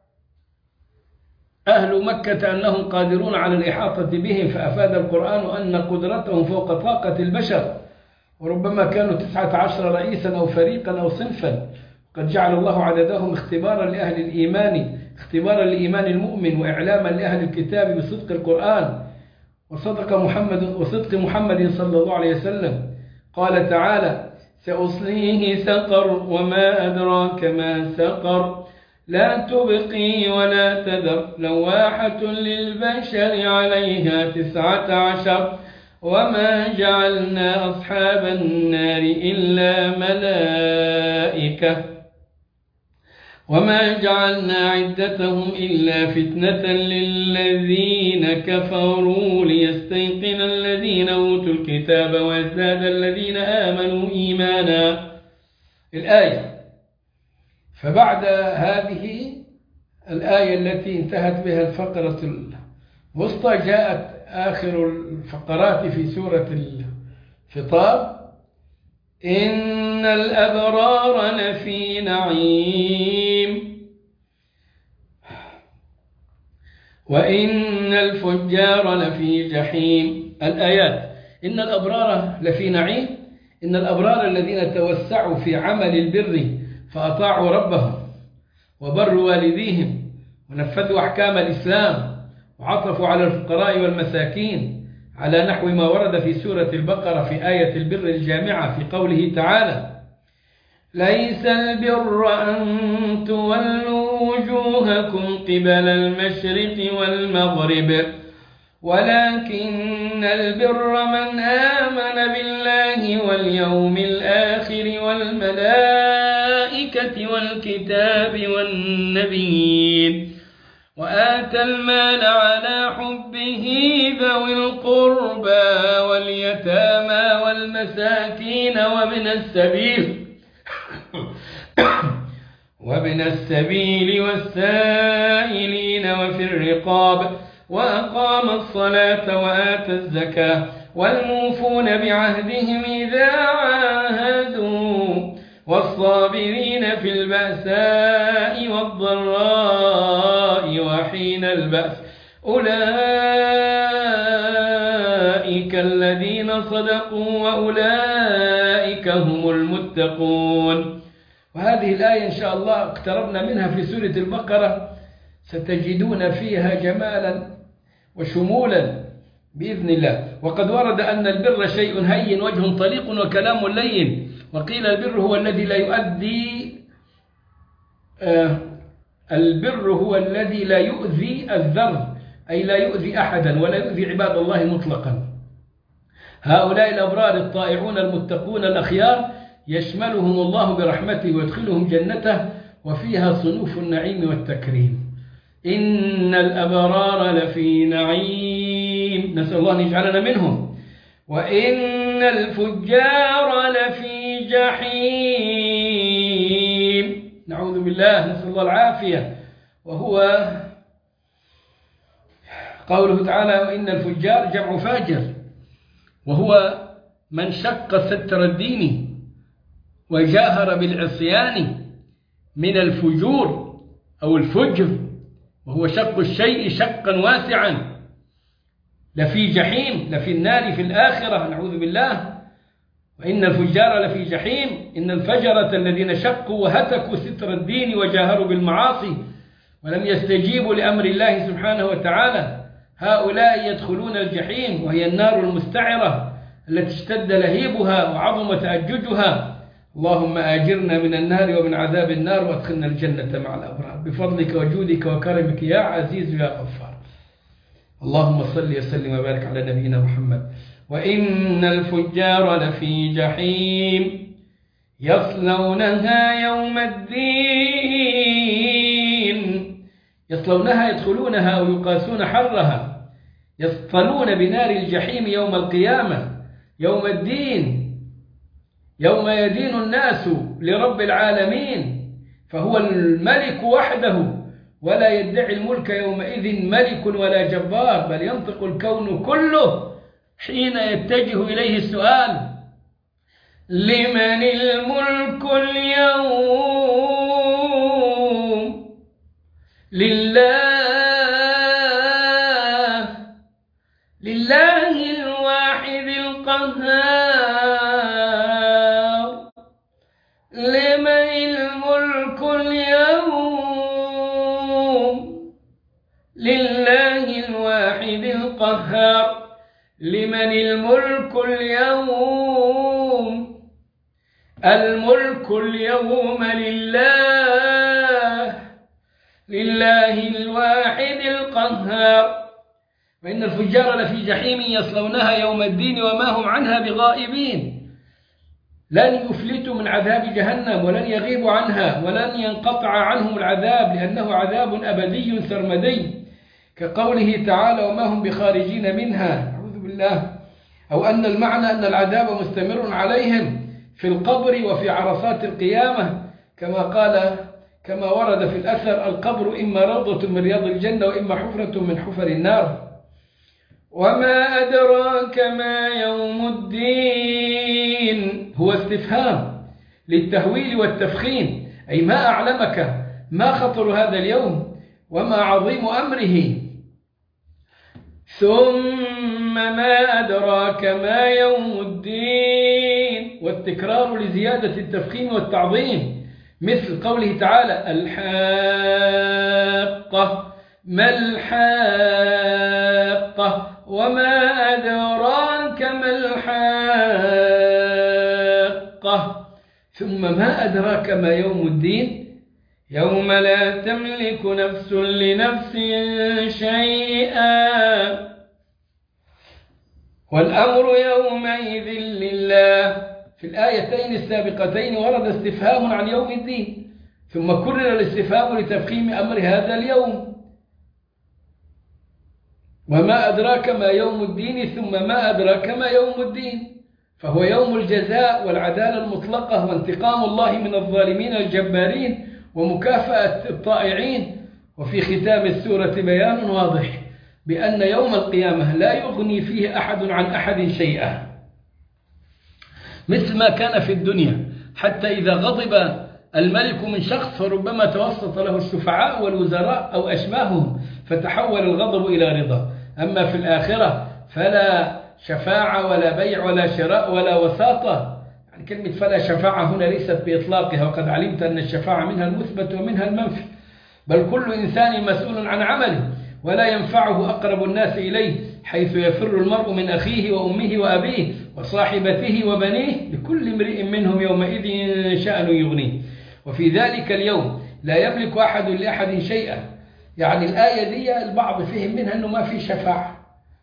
Speaker 2: أهل مكة أنهم قادرون على الإحاطة بهم، فأفاد القرآن أن قدرتهم فوق طاقة البشر، وربما كانوا تسعة عشر رئيسا أو فريقا أو صنفا. قد جعل الله عددهم اختبارا لأهل الإيمان، اختبارا لإيمان المؤمن، وإعلاما لأهل الكتاب بصدق القرآن وصدق محمد وصدق محمد صلى الله عليه وسلم. قال تعالى: سأصليه سقر وما أدراك ما سقر لا تبقي ولا تذر لواحة للبشر عليها تسعة عشر وما جعلنا أصحاب النار إلا ملائكة وما جعلنا عدتهم إلا فتنة للذين كفروا ليستيقن الذين أوتوا الكتاب ويزداد الذين آمنوا إيمانا. الآية. فبعد هذه الآية التي انتهت بها الفقرة الوسطى جاءت آخر الفقرات في سورة الفطار: إن الأبرار لفي نعيم وإن الفجار لفي جحيم. الآيات: إن الأبرار لفي نعيم، إن الأبرار الذين توسعوا في عمل البر فأطاعوا ربهم وبروا والديهم ونفذوا أحكام الإسلام وعطفوا على الفقراء والمساكين على نحو ما ورد في سورة البقرة في آية البر الجامعة في قوله تعالى: ليس البر أن تولوا وجوهكم قبل المشرق والمغرب ولكن البر من آمن بالله واليوم الآخر والملائكة والكتاب والنبيين وآتى المال على حبه ذوي القربى واليتامى والمساكين وابن السبيل وابن السبيل والسائلين وفي الرقاب وأقام الصلاة وآتى الزكاة والموفون بعهدهم إذا عاهدوا والصابرين في البأساء والضراء وحين البأس أولئك الذين صدقوا وأولئك هم المتقون. وهذه الآية إن شاء الله اقتربنا منها في سورة البقرة، ستجدون فيها جمالا وشمولا بإذن الله. وقد ورد أن البر شيء هين وجه طليق وكلام لين، وقيل البر هو الذي لا يؤدي آه البر هو الذي لا يؤذي الذر، أي لا يؤذي أحدا ولا يؤذي عباد الله مطلقا. هؤلاء الأبرار الطائعون المتقون الأخيار يشملهم الله برحمته ويدخلهم جنته وفيها صنوف النعيم والتكريم. إن الأبرار لفي نعيم، نسأل الله أن يجعلنا منهم. وإن الفجار لفي جحيم، نعوذ بالله، نسأل الله العافية. وهو قوله تعالى وإن الفجار جمع فاجر، وهو من شق ستر الدين وجاهر بالعصيان من الفجور أو الفجر، وهو شق الشيء شقا واسعا. لفي جحيم، لفي النار في الآخرة، نعوذ بالله. وإن الفجار لفي جحيم، إن الفجرة الذين شقوا وهتكوا ستر الدين وجاهروا بالمعاصي ولم يستجيبوا لأمر الله سبحانه وتعالى، هؤلاء يدخلون الجحيم، وهي النار المستعرة التي اشتد لهيبها وعظم تأججها. اللهم آجرنا من النار ومن عذاب النار وادخلنا الجنة مع الأبرار بفضلك وجودك وكرمك يا عزيز يا غفار. اللهم صل وسلم وبارك على نبينا محمد. وإن الفجار لفي جحيم يصلونها يوم الدين، يصلونها يدخلونها أو يقاسون حرها، يصطلون بنار الجحيم يوم القيامة، يوم الدين، يوم يدين الناس لرب العالمين، فهو الملك وحده ولا يدعي الملك يومئذ ملك ولا جبار، بل ينطق الكون كله حين يتجه إليه السؤال: لمن الملك اليوم؟ لله، لله الواحد القهار. لمن الملك اليوم؟ لله الواحد القهار. لمن الملك اليوم؟ الملك اليوم لله، لله الواحد القهار. وإن الفجار لفي جحيم يصلونها يوم الدين وما هم عنها بغائبين، لن يفلتوا من عذاب جهنم ولن يغيبوا عنها ولن ينقطع عنهم العذاب، لأنه عذاب أبدي سرمدي، كقوله تعالى: وما هم بخارجين منها، أعوذ بالله. أو أن المعنى أن العذاب مستمر عليهم في القبر وفي عرصات القيامة، كما قال كما ورد في الأثر: القبر إما روضة من رياض الجنة وإما حفرة من حفر النار. وما أدراك ما يوم الدين، هو استفهام للتهويل والتفخيم، أي ما أعلمك، ما خطر هذا اليوم وما عظيم أمره. ثم ما أدراك ما يوم الدين، والتكرار لزيادة التفخيم والتعظيم، مثل قوله تعالى: الحاقة، ما الحاقة، وما أدراك ما الحاقة. ثم ما أدراك ما يوم الدين، يوم لا تملك نفس لنفس شيئا والأمر يومئذ لله. في الآيتين السابقتين ورد استفهام عن يوم الدين، ثم كرر الاستفهام لتفخيم أمر هذا اليوم. وما أدراك ما يوم الدين، ثم ما أدراك ما يوم الدين، فهو يوم الجزاء والعدالة المطلقة وانتقام الله من الظالمين الجبارين ومكافأة الطائعين. وفي ختام السورة بيان واضح بأن يوم القيامة لا يغني فيه أحد عن أحد شيئا، مثل ما كان في الدنيا، حتى إذا غضب الملك من شخص فربما توسط له الشفعاء والوزراء أو أشباههم فتحول الغضب إلى رضا. أما في الآخرة فلا شفاعة ولا بيع ولا شراء ولا وساطة. يعني كلمة فلا شفاعة هنا ليست بإطلاقها، وقد علمت أن الشفاعة منها المثبت ومنها المنفي، بل كل إنسان مسؤول عن عمله، ولا ينفعه أقرب الناس إليه، حيث يفر المرء من أخيه وأمه وأبيه وصاحبته وبنيه، لكل امرئ منهم يومئذ شأن يغنيه. وفي ذلك اليوم لا يملك أحد لأحد شيئا. يعني الآية دي البعض فهم منها أنه ما في شفاعة،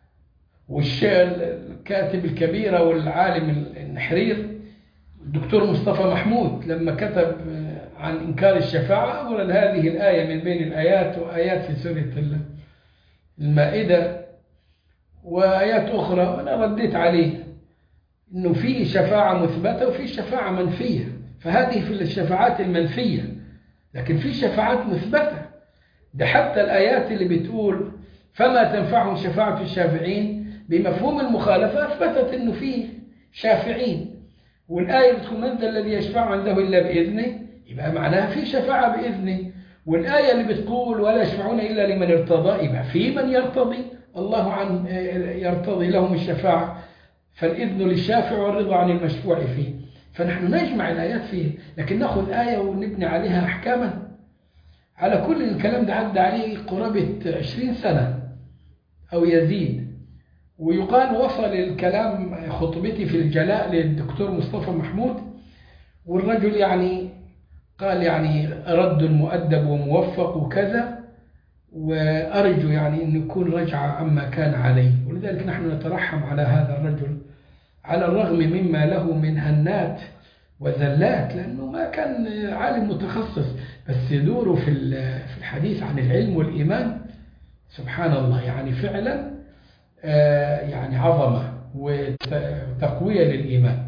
Speaker 2: والكاتب الكبير والعالم النحرير الدكتور مصطفى محمود لما كتب عن إنكار الشفاعة أورد هذه الآية من بين الآيات وآيات في سورة المائدة وآيات أخرى، وأنا رديت عليه إنه في شفاعة مثبتة وفي شفاعة منفية، فهذه في الشفاعات المنفية، لكن في شفاعات مثبتة. ده حتى الآيات اللي بتقول فما تنفعهم شفاعة الشافعين بمفهوم المخالفة أثبتت إنه في شافعين، والآية بتقول من ذا الذي يشفع عنده إلا بإذنه، يبقى معناها في شفاعة بإذنه. والآية اللي بتقول ولا يشفعون إلا لمن ارتضى، يبقى في من يرتضي الله عن يرتضي لهم الشفاعة، فالإذن للشافع والرضا عن المشفوع فيه. فنحن نجمع الآيات فيه، لكن نأخذ آية ونبني عليها أحكاما. على كل الكلام ده عدى عليه قرابة عشرين سنة أو يزيد، ويقال وصل الكلام خطبتي في الجلاء للدكتور مصطفى محمود، والرجل يعني قال يعني رد مؤدب وموفق وكذا، وأرجو يعني أن يكون رجع عما كان عليه. ولذلك نحن نترحم على هذا الرجل على الرغم مما له من هنات وذلات، لأنه ما كان عالم متخصص، بس دوره في الحديث عن العلم والإيمان سبحان الله يعني فعلا يعني عظمة وتقوية للإيمان.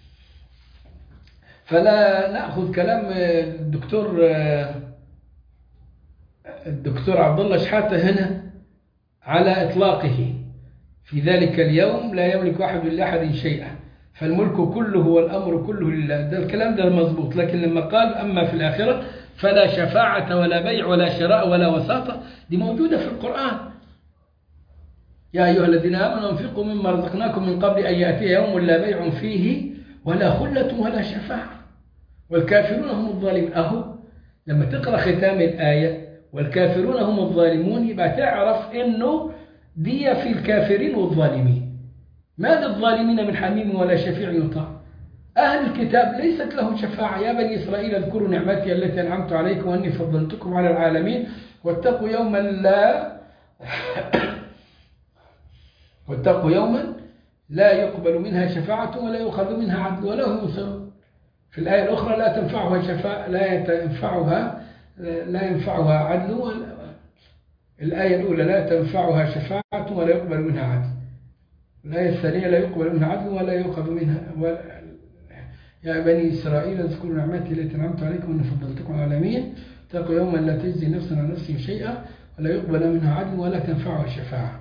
Speaker 2: فلا نأخذ كلام الدكتور الدكتور عبد الله شحاتة هنا على إطلاقه. في ذلك اليوم لا يملك أحد لأحد شيئا، فالملك كله والأمر كله لله. ده الكلام ده مظبوط، لكن لما قال أما في الآخرة فلا شفاعة ولا بيع ولا شراء ولا وساطة، دي موجودة في القرآن. يا أيها الذين آمنوا انفقوا مما رزقناكم من قبل أن يأتي يوم لا بيع فيه ولا خلة ولا شفاعة والكافرون هم الظالمون. أهو لما تقرأ ختام الآية والكافرون هم الظالمون، يبقى تعرف إنه دي في الكافرين والظالمين. ما للظالمين من حميم ولا شفيع يطاع. أهل الكتاب ليست لهم شفاعة. يا بني إسرائيل اذكروا نعمتي التي أنعمت عليكم وأني فضلتكم على العالمين واتقوا يوما لا واتقوا يوما لا يقبل منها شفاعة ولا يؤخذ منها عدل ولا هم ينصرون. في الآية الأخرى لا تنفعها شفاعة لا ينفعها لا ينفعها عدل ولا. الآية الأولى لا تنفعها شفاعة ولا يقبل منها عدل. الآية الثانية لا يقبل منها عدل ولا يؤخذ منها ولا. يا بني إسرائيل اذكروا نعمتي التي أنعمت عليكم وأني فضلتكم على العالمين اتقوا يوما لا تجزي نفس عن نفس شيئا ولا يقبل منها عدل ولا تنفعها شفاعة،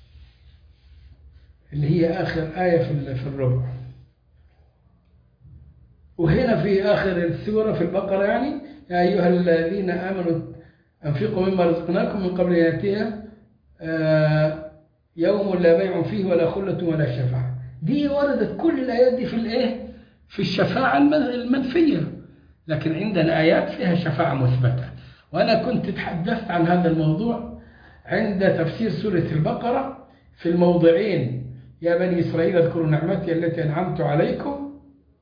Speaker 2: اللي هي آخر آية في الربع. وهنا في آخر السورة في البقرة يعني يا أيها الذين آمنوا أنفقوا مما رزقناكم من قبل أن يأتي يوم لا بيع فيه ولا خلة ولا شفاعة. دي وردت كل الآيات دي في الإيه؟ في الشفاعة المنفية، لكن عندنا آيات فيها شفاعة مثبتة. وأنا كنت تحدثت عن هذا الموضوع عند تفسير سورة البقرة في الموضعين يا بني إسرائيل اذكروا نعمتي التي أنعمت عليكم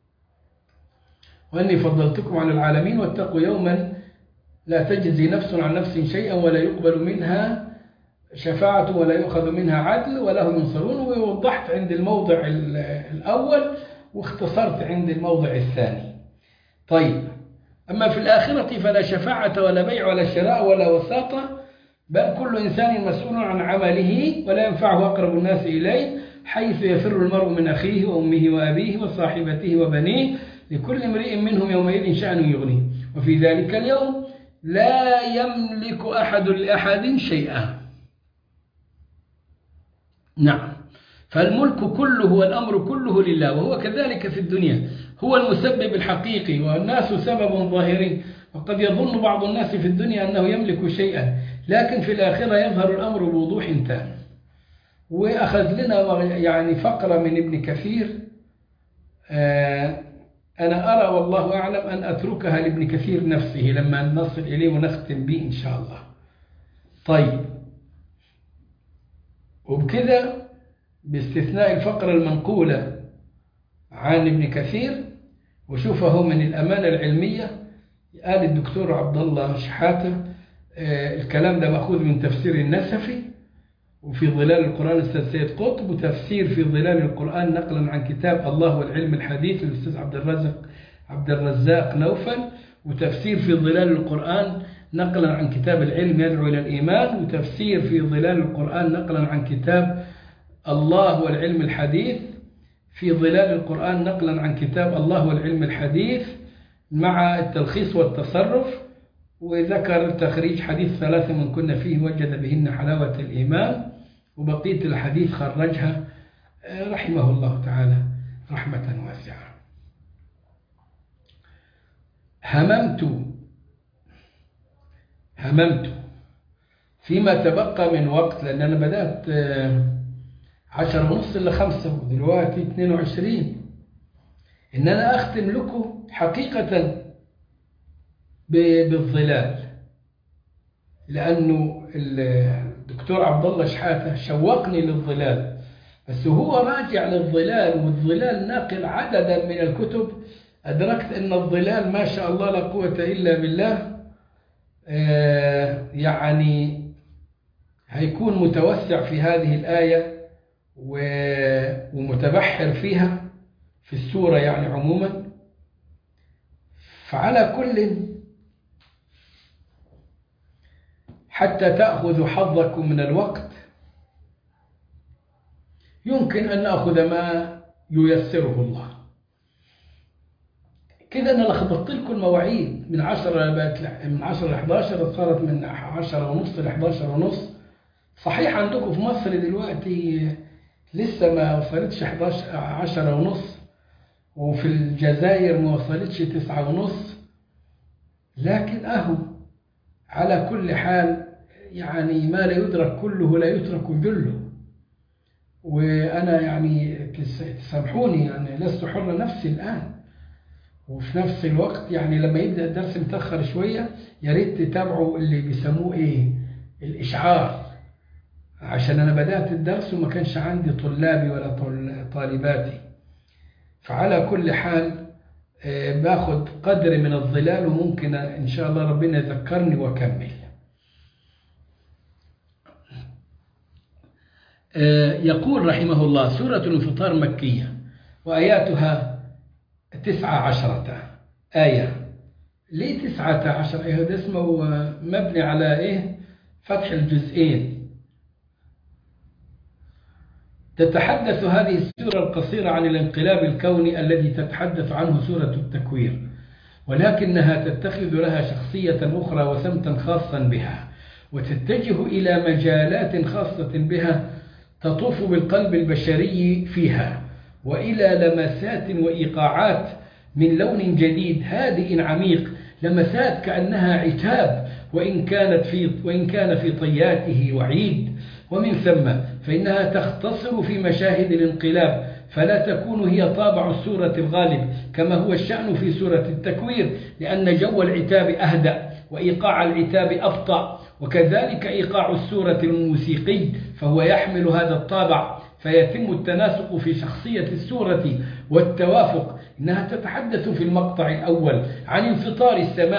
Speaker 2: وأني فضلتكم على العالمين واتقوا يوما لا تجزي نفس عن نفس شيئا ولا يقبل منها شفاعة ولا يؤخذ منها عدل ولا هم ينصرون. ووضحت عند الموضع الأول واختصرت عند الموضع الثاني. طيب، أما في الآخرة فلا شفاعة ولا بيع ولا شراء ولا وساطة، بل كل إنسان مسؤول عن عمله ولا ينفعه أقرب الناس إليه، حيث يفر المرء من أخيه وأمه وأبيه وصاحبته وبنيه، لكل امرئ منهم يومئذ شأن يغنيه، وفي ذلك اليوم لا يملك أحد لأحد شيئا. نعم، فالملك كله والأمر كله لله، وهو كذلك في الدنيا، هو المسبب الحقيقي والناس سبب ظاهري. وقد يظن بعض الناس في الدنيا أنه يملك شيئا، لكن في الآخرة يظهر الأمر بوضوح تام. وأخذ لنا يعني فقرة من ابن كثير، أنا أرى والله أعلم أن أتركها لابن كثير نفسه لما نصل إليه ونختم به إن شاء الله. طيب، وبكذا باستثناء الفقرة المنقولة عن ابن كثير، وشوفه من الأمانة العلمية قال الدكتور عبد الله شحاتة الكلام ده مأخوذ من تفسير النسفي، وفي ظلال القرآن الأستاذ سيد قطب، وتفسير في ظلال القرآن نقلا عن كتاب الله والعلم الحديث للأستاذ عبد الرزاق عبد الرزاق نوفل، وتفسير في ظلال القرآن نقلا عن كتاب العلم يدعو إلى الإيمان، وتفسير في ظلال القرآن نقلا عن كتاب الله والعلم الحديث في ظلال القرآن نقلا عن كتاب الله والعلم الحديث مع التلخيص والتصرف. وذكر تخريج حديث ثلاثة من كنا فيه وجد بهن حلاوة الإيمان، وبقية الحديث خرجها رحمه الله تعالى رحمة واسعة. هممت هممت فيما تبقى من وقت، لأن أنا بدأت عشر ونص إلى خمسة ودلوقتي اثنين وعشرين، إن أنا أختم لكم حقيقة بالظلال، لأنه الدكتور عبد الله شحاتة شوقني للظلال، بس هو راجع للظلال، والظلال ناقل عددا من الكتب. أدركت أن الظلال ما شاء الله لا قوة إلا بالله يعني هيكون متوسع في هذه الآية ومتبحر فيها في السورة يعني عموما. فعلى كل، حتى تأخذوا حظكم من الوقت، يمكن أن نأخذ ما ييسره الله. كده أنا لخبطت لكم المواعيد من عشرة من عشرة ل إحدى عشر، صارت من عشرة ونص ل إحدى عشر ونص. صحيح عندكم في مصر دلوقتي لسه ما وصلتش عشرة ونص، وفي الجزائر ما وصلتش تسعة ونص، لكن أهو على كل حال يعني ما لا يدرك كله لا يترك جله. وأنا يعني تسامحوني يعني لست حر نفسي الآن، وفي نفس الوقت يعني لما يبدأ الدرس متأخر شوية يا ريت تتابعوا اللي بيسموه إيه الإشعار، عشان أنا بدأت الدرس وما كانش عندي طلابي ولا طالباتي. فعلى كل حال باخد قدر من الظلال، وممكن إن شاء الله ربنا يذكرني وأكمل. يقول رحمه الله: سورة الانفطار مكية، وآياتها تسعة عشرة آية. ليه تسعة عشر آية؟ ده اسمه مبني على إيه؟ فتح الجزئين. تتحدث هذه السورة القصيرة عن الانقلاب الكوني الذي تتحدث عنه سورة التكوير، ولكنها تتخذ لها شخصية أخرى وسمتا خاصا بها، وتتجه إلى مجالات خاصة بها تطوف بالقلب البشري فيها، وإلى لمسات وإيقاعات من لون جديد هادئ عميق، لمسات كأنها عتاب وإن كانت في وإن كان في طياته وعيد. ومن ثم فإنها تختصر في مشاهد الانقلاب، فلا تكون هي طابع السورة الغالب كما هو الشأن في سورة التكوير، لأن جو العتاب أهدأ وإيقاع العتاب أبطأ، وكذلك إيقاع السورة الموسيقي فهو يحمل هذا الطابع، فيتم التناسق في شخصية السورة والتوافق. إنها تتحدث في المقطع الأول عن انفطار السماء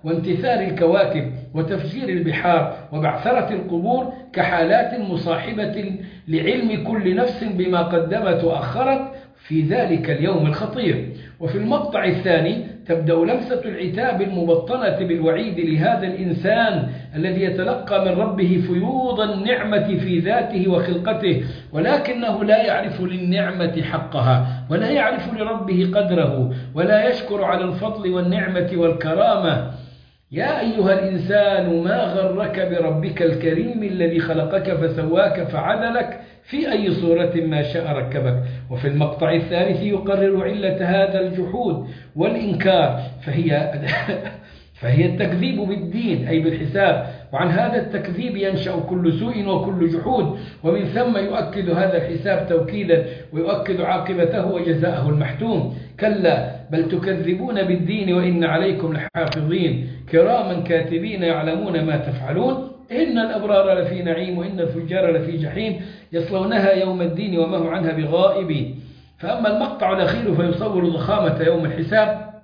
Speaker 2: وانتثار الكواكب وتفجير البحار وبعثرة القبور كحالات مصاحبة لعلم كل نفس بما قدمت وأخرت في ذلك اليوم الخطير. وفي المقطع الثاني تبدأ لمسة العتاب المبطنة بالوعيد لهذا الإنسان الذي يتلقى من ربه فيوض النعمة في ذاته وخلقته، ولكنه لا يعرف للنعمة حقها، ولا يعرف لربه قدره، ولا يشكر على الفضل والنعمة والكرامة. يا أيها الإنسان ما غرك بربك الكريم الذي خلقك فسواك فعدلك في أي صورة ما شاء ركبك. وفي المقطع الثالث يقرر علة هذا الجحود والإنكار، فهي فهي التكذيب بالدين أي بالحساب، وعن هذا التكذيب ينشأ كل سوء وكل جحود، ومن ثم يؤكد هذا الحساب توكيدا ويؤكد عاقبته وجزاءه المحتوم. كلا بل تكذبون بالدين وإن عليكم لحافظين كراما كاتبين يعلمون ما تفعلون إن الأبرار لفي نعيم وإن الفجار لفي جحيم يصلونها يوم الدين وما هم عنها بغائبين. فأما المقطع الأخير فيصور ضخامة يوم الحساب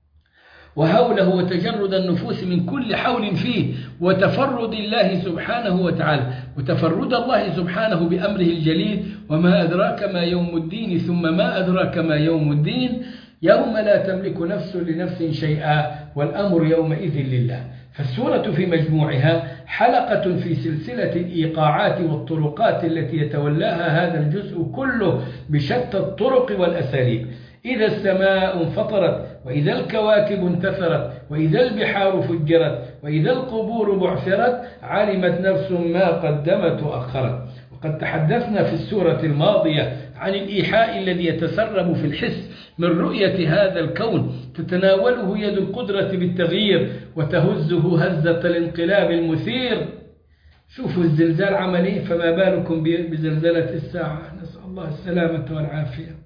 Speaker 2: وهوله وتجرد النفوس من كل حول فيه وتفرد الله سبحانه وتعالى وتفرد الله سبحانه بأمره الجليل. وما أدراك ما يوم الدين ثم ما أدراك ما يوم الدين يوم لا تملك نفس لنفس شيئا والأمر يومئذ لله. فالسورة في مجموعها حلقة في سلسلة الإيقاعات والطرقات التي يتولاها هذا الجزء كله بشتى الطرق والأساليب. إذا السماء انفطرت وإذا الكواكب انتثرت وإذا البحار فجرت وإذا القبور بعثرت علمت نفس ما قدمت وأخرت. وقد تحدثنا في السورة الماضية عن الإيحاء الذي يتسرب في الحس من رؤية هذا الكون تتناوله يد القدرة بالتغيير وتهزه هزة الانقلاب المثير. شوفوا الزلزال عملي، فما بالكم بزلزلة الساعة، نسأل الله السلامة والعافية.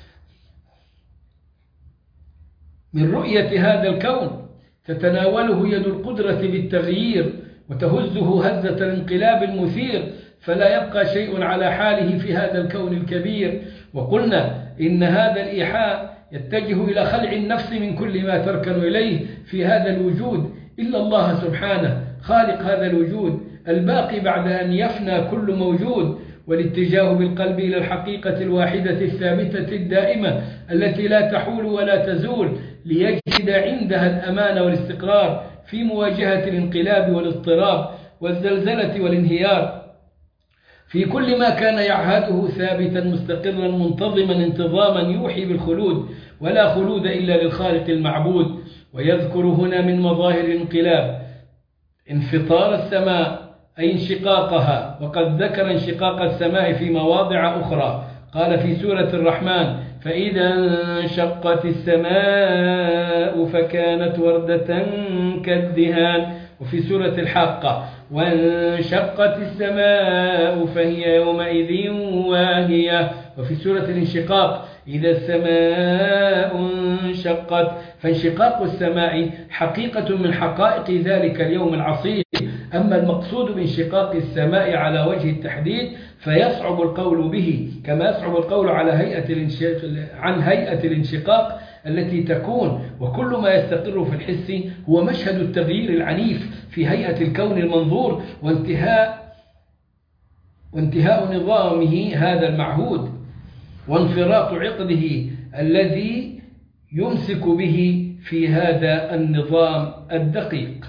Speaker 2: من رؤية هذا الكون تتناوله يد القدرة بالتغيير وتهزه هزة الانقلاب المثير، فلا يبقى شيء على حاله في هذا الكون الكبير. وقلنا إن هذا الإيحاء يتجه إلى خلع النفس من كل ما تركن إليه في هذا الوجود إلا الله سبحانه خالق هذا الوجود الباقي بعد أن يفنى كل موجود، والاتجاه بالقلب إلى الحقيقة الواحدة الثابتة الدائمة التي لا تحول ولا تزول ليجد عندها الأمان والاستقرار في مواجهة الانقلاب والاضطراب والزلزلة والانهيار في كل ما كان يعهده ثابتا مستقرا منتظما انتظاما يوحي بالخلود، ولا خلود إلا للخالق المعبود. ويذكر هنا من مظاهر الانقلاب انفطار السماء أي انشقاقها، وقد ذكر انشقاق السماء في مواضع أخرى. قال في سورة الرحمن فإذا انشقت السماء فكانت وردة كالدهان، وفي سورة الحاقة وانشقت السماء فهي يومئذ واهية، وفي سورة الانشقاق إذا السماء انشقت. فانشقاق السماء حقيقة من حقائق ذلك اليوم العصيب. أما المقصود بانشقاق السماء على وجه التحديد فيصعب القول به كما يصعب القول على هيئة عن هيئة الانشقاق التي تكون، وكل ما يستقر في الحس هو مشهد التغيير العنيف في هيئة الكون المنظور وانتهاء وانتهاء نظامه هذا المعهود وانفراط عقده الذي يمسك به في هذا النظام الدقيق.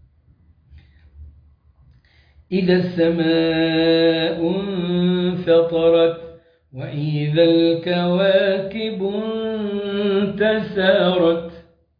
Speaker 2: إذا السماء انفطرت وإذا الكواكب انتثرت.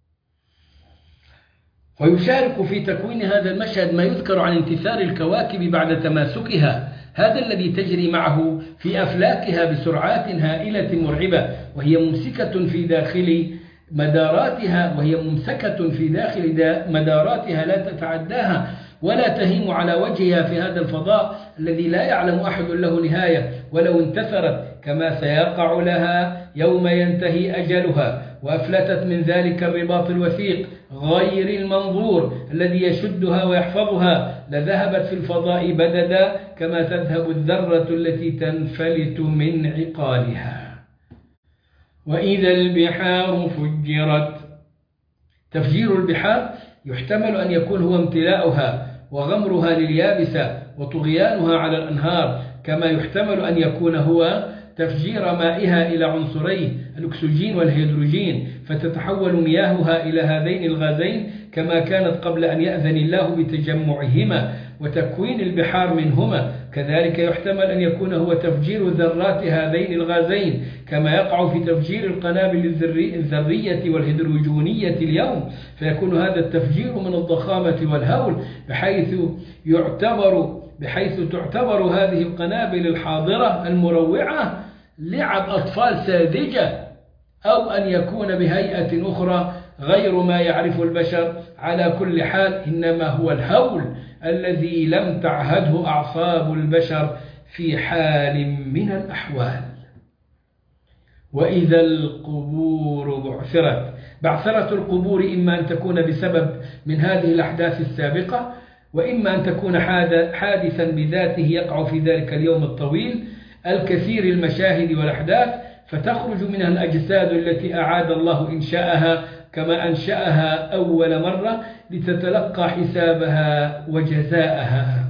Speaker 2: ويشارك في تكوين هذا المشهد ما يذكر عن انتثار الكواكب بعد تماسكها، هذا الذي تجري معه في أفلاكها بسرعات هائلة مرعبة، وهي ممسكة في داخل مداراتها وهي ممسكة في داخل مداراتها لا تتعداها ولا تهيم على وجهها في هذا الفضاء الذي لا يعلم أحد له نهاية. ولو انتثرت كما سيقع لها يوم ينتهي أجلها وأفلتت من ذلك الرباط الوثيق غير المنظور الذي يشدها ويحفظها لذهبت في الفضاء بددا كما تذهب الذرة التي تنفلت من عقالها. وإذا البحار فجرت. تفجير البحار يحتمل أن يكون هو امتلاؤها وغمرها لليابسة وطغيانها على الأنهار، كما يحتمل أن يكون هو تفجير مائها إلى عنصري الأكسجين والهيدروجين فتتحول مياهها إلى هذين الغازين كما كانت قبل أن يأذن الله بتجمعهما وتكوين البحار منهما. كذلك يحتمل أن يكون هو تفجير ذرات هذين الغازين كما يقع في تفجير القنابل الذرية والهيدروجينية اليوم، فيكون هذا التفجير من الضخامة والهول بحيث يعتبر بحيث تعتبر هذه القنابل الحاضرة المروعة لعب أطفال ساذجة، أو أن يكون بهيئة أخرى غير ما يعرف البشر. على كل حال إنما هو الهول الذي لم تعهده أعصاب البشر في حال من الأحوال. وإذا القبور بعثرت. بعثرة القبور إما أن تكون بسبب من هذه الأحداث السابقة، وإما أن تكون حادثا بذاته يقع في ذلك اليوم الطويل الكثير المشاهد والأحداث، فتخرج منها الأجساد التي أعاد الله إنشاءها كما أنشأها أول مرة لتتلقى حسابها وجزاءها.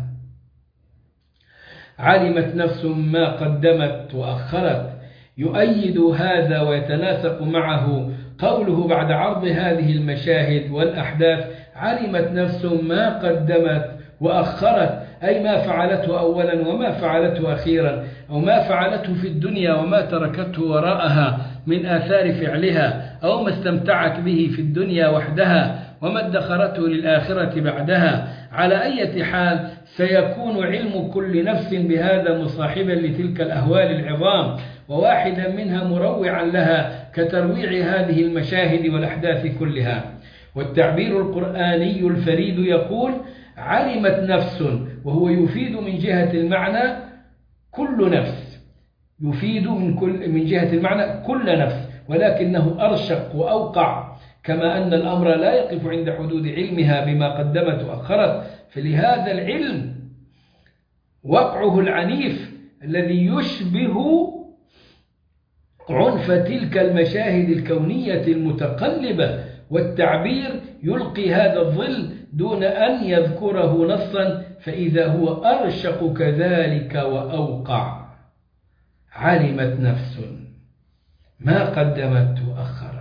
Speaker 2: علمت نفس ما قدمت وأخرت. يؤيد هذا ويتناسق معه قوله بعد عرض هذه المشاهد والأحداث: علمت نفس ما قدمت وأخرت، أي ما فعلته أولا وما فعلته أخيرا، أو ما فعلته في الدنيا وما تركته وراءها من آثار فعلها، أو ما استمتعت به في الدنيا وحدها وما ادخرته للآخرة بعدها. على أي حال سيكون علم كل نفس بهذا مصاحبا لتلك الأهوال العظام، وواحدا منها مروعا لها كترويع هذه المشاهد والأحداث كلها. والتعبير القرآني الفريد يقول: علمت نفس، وهو يفيد من جهة المعنى كل نفس، يفيد من كل من جهة المعنى كل نفس، ولكنه أرشق وأوقع، كما أن الأمر لا يقف عند حدود علمها بما قدمت وأخرت، فلهذا العلم وقعه العنيف الذي يشبه عنف تلك المشاهد الكونية المتقلبة، والتعبير يلقي هذا الظل دون أن يذكره نصا، فإذا هو أرشق كذلك وأوقع. علمت نفس ما قدمت وأخرت.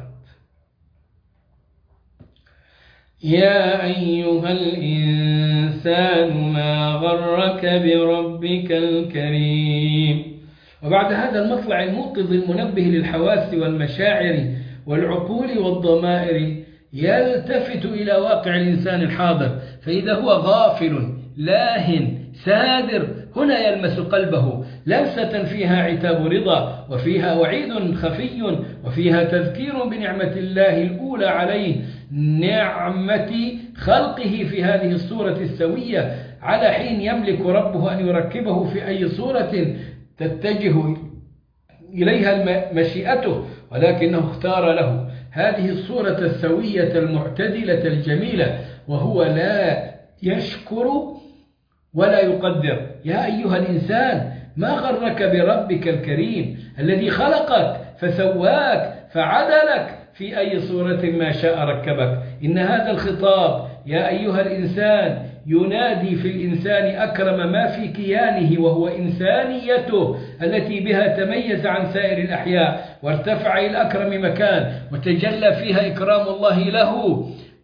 Speaker 2: يا أيها الإنسان ما غرك بربك الكريم. وبعد هذا المطلع الموقظ المنبه للحواس والمشاعر والعقول والضمائر يلتفت إلى واقع الإنسان الحاضر، فإذا هو غافل لاهٍ سادر هنا يلمس قلبه لمسة فيها عتاب رضا، وفيها وعيد خفي، وفيها تذكير بنعمة الله الأولى عليه، نعمة خلقه في هذه الصورة السوية، على حين يملك ربه أن يركبه في أي صورة تتجه إليها مشيئته، ولكنه اختار له هذه الصورة السوية المعتدلة الجميلة، وهو لا يشكر ولا يقدر. يا أيها الإنسان ما غرك بربك الكريم الذي خلقك فسواك فعدلك في أي صورة ما شاء ركبك. إن هذا الخطاب يا أيها الإنسان ينادي في الإنسان أكرم ما في كيانه، وهو إنسانيته التي بها تميز عن سائر الأحياء وارتفع إلى أكرم مكان، وتجلى فيها إكرام الله له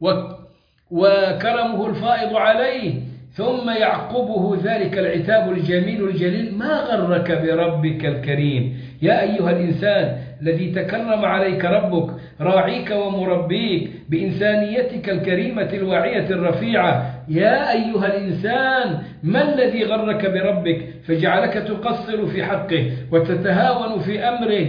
Speaker 2: وكرمه الفائض عليه، ثم يعقبه ذلك العتاب الجميل الجليل: ما غرك بربك الكريم. يا أيها الإنسان الذي تكرم عليك ربك راعيك ومربيك بإنسانيتك الكريمة الواعية الرفيعة. يا أيها الإنسان ما الذي غرك بربك فجعلك تقصر في حقه وتتهاون في أمره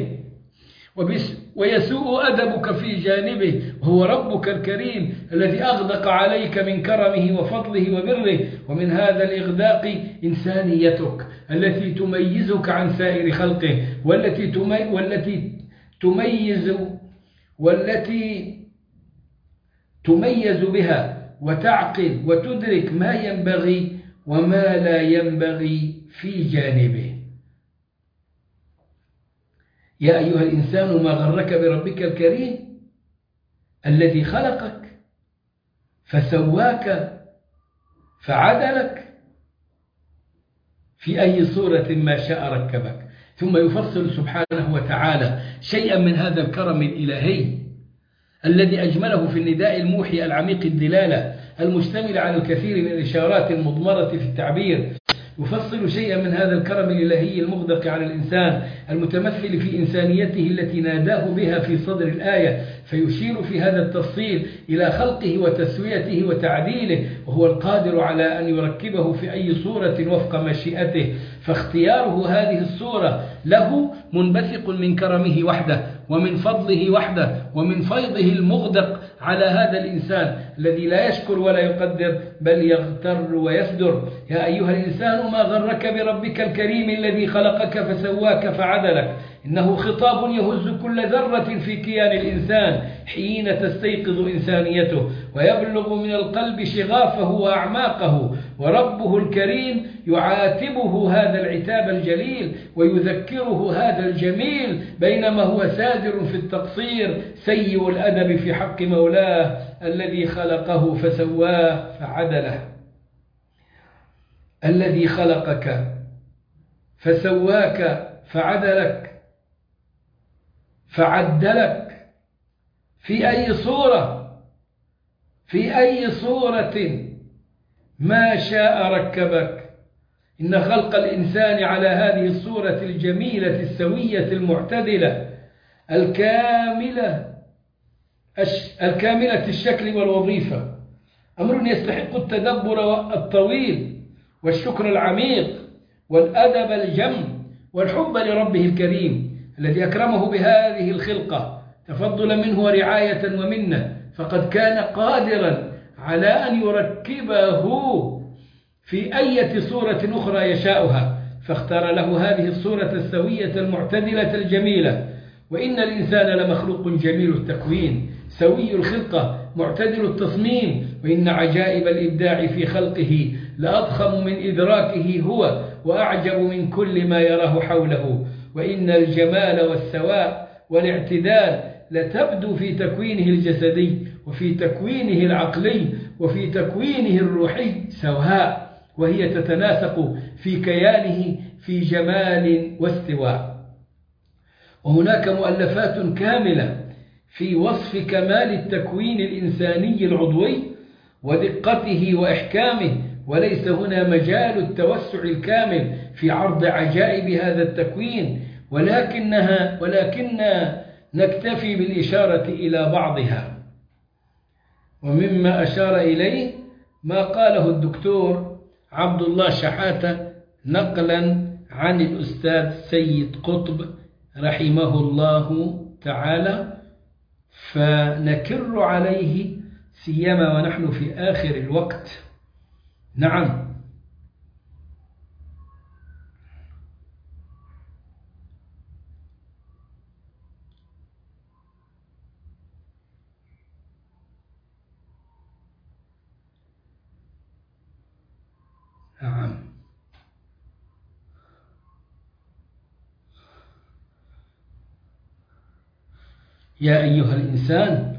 Speaker 2: ويسوء أدبك في جانبه، وهو ربك الكريم الذي أغدق عليك من كرمه وفضله وبره. ومن هذا الإغداق إنسانيتك التي تميزك عن سائر خلقه، والتي تمي والتي تميز والتي تميز بها وتعقل وتدرك ما ينبغي وما لا ينبغي في جانبه. يا أيها الإنسان ما غرك بربك الكريم الذي خلقك فسواك فعدلك في أي صورة ما شاء ركبك. ثم يفصل سبحانه وتعالى شيئا من هذا الكرم الإلهي الذي أجمله في النداء الموحي العميق الدلالة المشتمل على الكثير من الإشارات المضمرة في التعبير. يفصل شيئا من هذا الكرم الإلهي المغدق على الإنسان المتمثل في إنسانيته التي ناداه بها في صدر الآية، فيشير في هذا التفصيل إلى خلقه وتسويته وتعديله، وهو القادر على أن يركبه في أي صورة وفق مشيئته. فاختياره هذه الصورة له منبثق من كرمه وحده ومن فضله وحده ومن فيضه المغدق على هذا الإنسان الذي لا يشكر ولا يقدر بل يغتر ويفدر. يا أيها الإنسان ما غرك بربك الكريم الذي خلقك فسواك فعدلك. إنه خطاب يهز كل ذرة في كيان الإنسان حين تستيقظ إنسانيته ويبلغ من القلب شغافه وأعماقه، وربه الكريم يعاتبه هذا العتاب الجليل ويذكره هذا الجميل بينما هو سادر في التقصير سيء الأدب في حق مولاه الذي خلقه فسواه فعدله. الذي خلقك فسواك فعدلك فعدلك في أي صورة في أي صورة ما شاء ركبك. إن خلق الإنسان على هذه الصورة الجميلة السوية المعتدلة الكاملة الكاملة الشكل والوظيفة أمر يستحق التدبر الطويل والشكر العميق والأدب الجم والحب لربه الكريم الذي أكرمه بهذه الخلقة تفضلا منه ورعاية ومنة، فقد كان قادرا على أن يركبه في أي صورة أخرى يشاؤها، فاختار له هذه الصورة السوية المعتدلة الجميلة. وإن الإنسان لمخلوق جميل التكوين سوي الخلقة معتدل التصميم، وإن عجائب الإبداع في خلقه لأضخم من إدراكه هو وأعجب من كل ما يراه حوله. وإن الجمال والسواء والاعتدال لتبدو في تكوينه الجسدي وفي تكوينه العقلي وفي تكوينه الروحي سواء، وهي تتناسق في كيانه في جمال واستواء. وهناك مؤلفات كاملة في وصف كمال التكوين الإنساني العضوي ودقته وإحكامه، وليس هنا مجال التوسع الكامل في عرض عجائب هذا التكوين، ولكنها ولكننا نكتفي بالإشارة إلى بعضها. ومما أشار إليه ما قاله الدكتور عبد الله شحاتة نقلا عن الأستاذ سيد قطب رحمه الله تعالى، فنكر عليه سيما ونحن في آخر الوقت. نعم، نعم، يا أيها الإنسان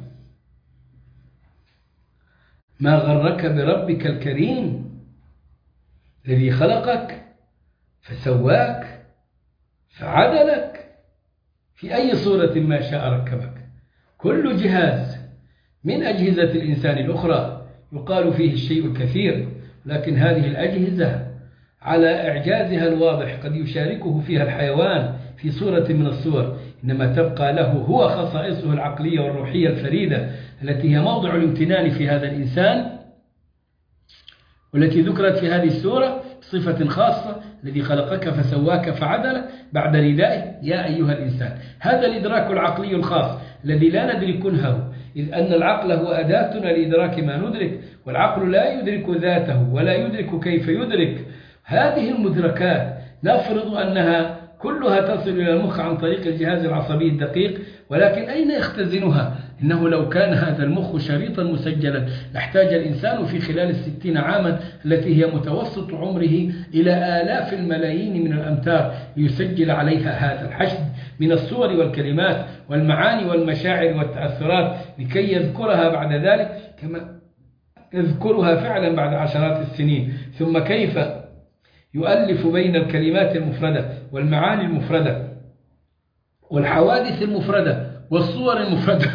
Speaker 2: ما غرك بربك الكريم الذي خلقك فسواك فعدلك في أي صورة ما شاء ركبك. كل جهاز من أجهزة الإنسان الأخرى يقال فيه الشيء الكثير، لكن هذه الأجهزة على إعجازها الواضح قد يشاركه فيها الحيوان في صورة من الصور، إنما تبقى له هو خصائصه العقلية والروحية الفريدة التي هي موضع الامتنان في هذا الإنسان، والتي ذكرت في هذه السورة بصفة خاصة: الذي خلقك فسواك فعدلك، بعد ندائه يا أيها الإنسان. هذا الإدراك العقلي الخاص الذي لا ندرك كنهه، إذ أن العقل هو أداتنا لإدراك ما ندرك، والعقل لا يدرك ذاته ولا يدرك كيف يدرك. هذه المدركات نفرض أنها كلها تصل إلى المخ عن طريق الجهاز العصبي الدقيق، ولكن أين يختزنها؟ إنه لو كان هذا المخ شريطا مسجلا لاحتاج الإنسان في خلال الستين عاما التي هي متوسط عمره إلى آلاف الملايين من الأمتار ليسجل عليها هذا الحشد من الصور والكلمات والمعاني والمشاعر والتأثرات لكي يذكرها بعد ذلك. كما يذكرها فعلا بعد عشرات السنين. ثم كيف يؤلف بين الكلمات المفردة والمعاني المفردة والحوادث المفردة والصور المفردة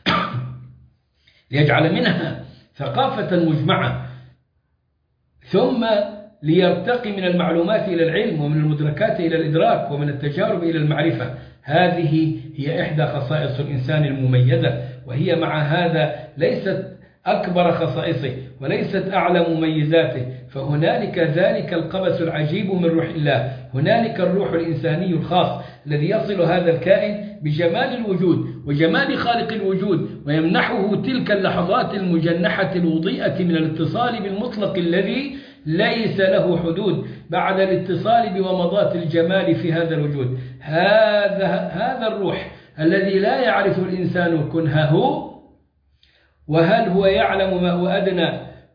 Speaker 2: ليجعل منها ثقافة مجمعة، ثم ليرتقي من المعلومات إلى العلم، ومن المدركات إلى الإدراك، ومن التجارب إلى المعرفة. هذه هي إحدى خصائص الإنسان المميزة، وهي مع هذا ليست أكبر خصائصه وليست أعلى مميزاته. فهنالك ذلك القبس العجيب من روح الله، هنالك الروح الإنساني الخاص الذي يصل هذا الكائن بجمال الوجود وجمال خالق الوجود، ويمنحه تلك اللحظات المجنحة المضيئة من الاتصال بالمطلق الذي ليس له حدود بعد الاتصال بومضات الجمال في هذا الوجود. هذا هذا الروح الذي لا يعرف الإنسان كنهه، وهل هو يعلم ما هو أدنى،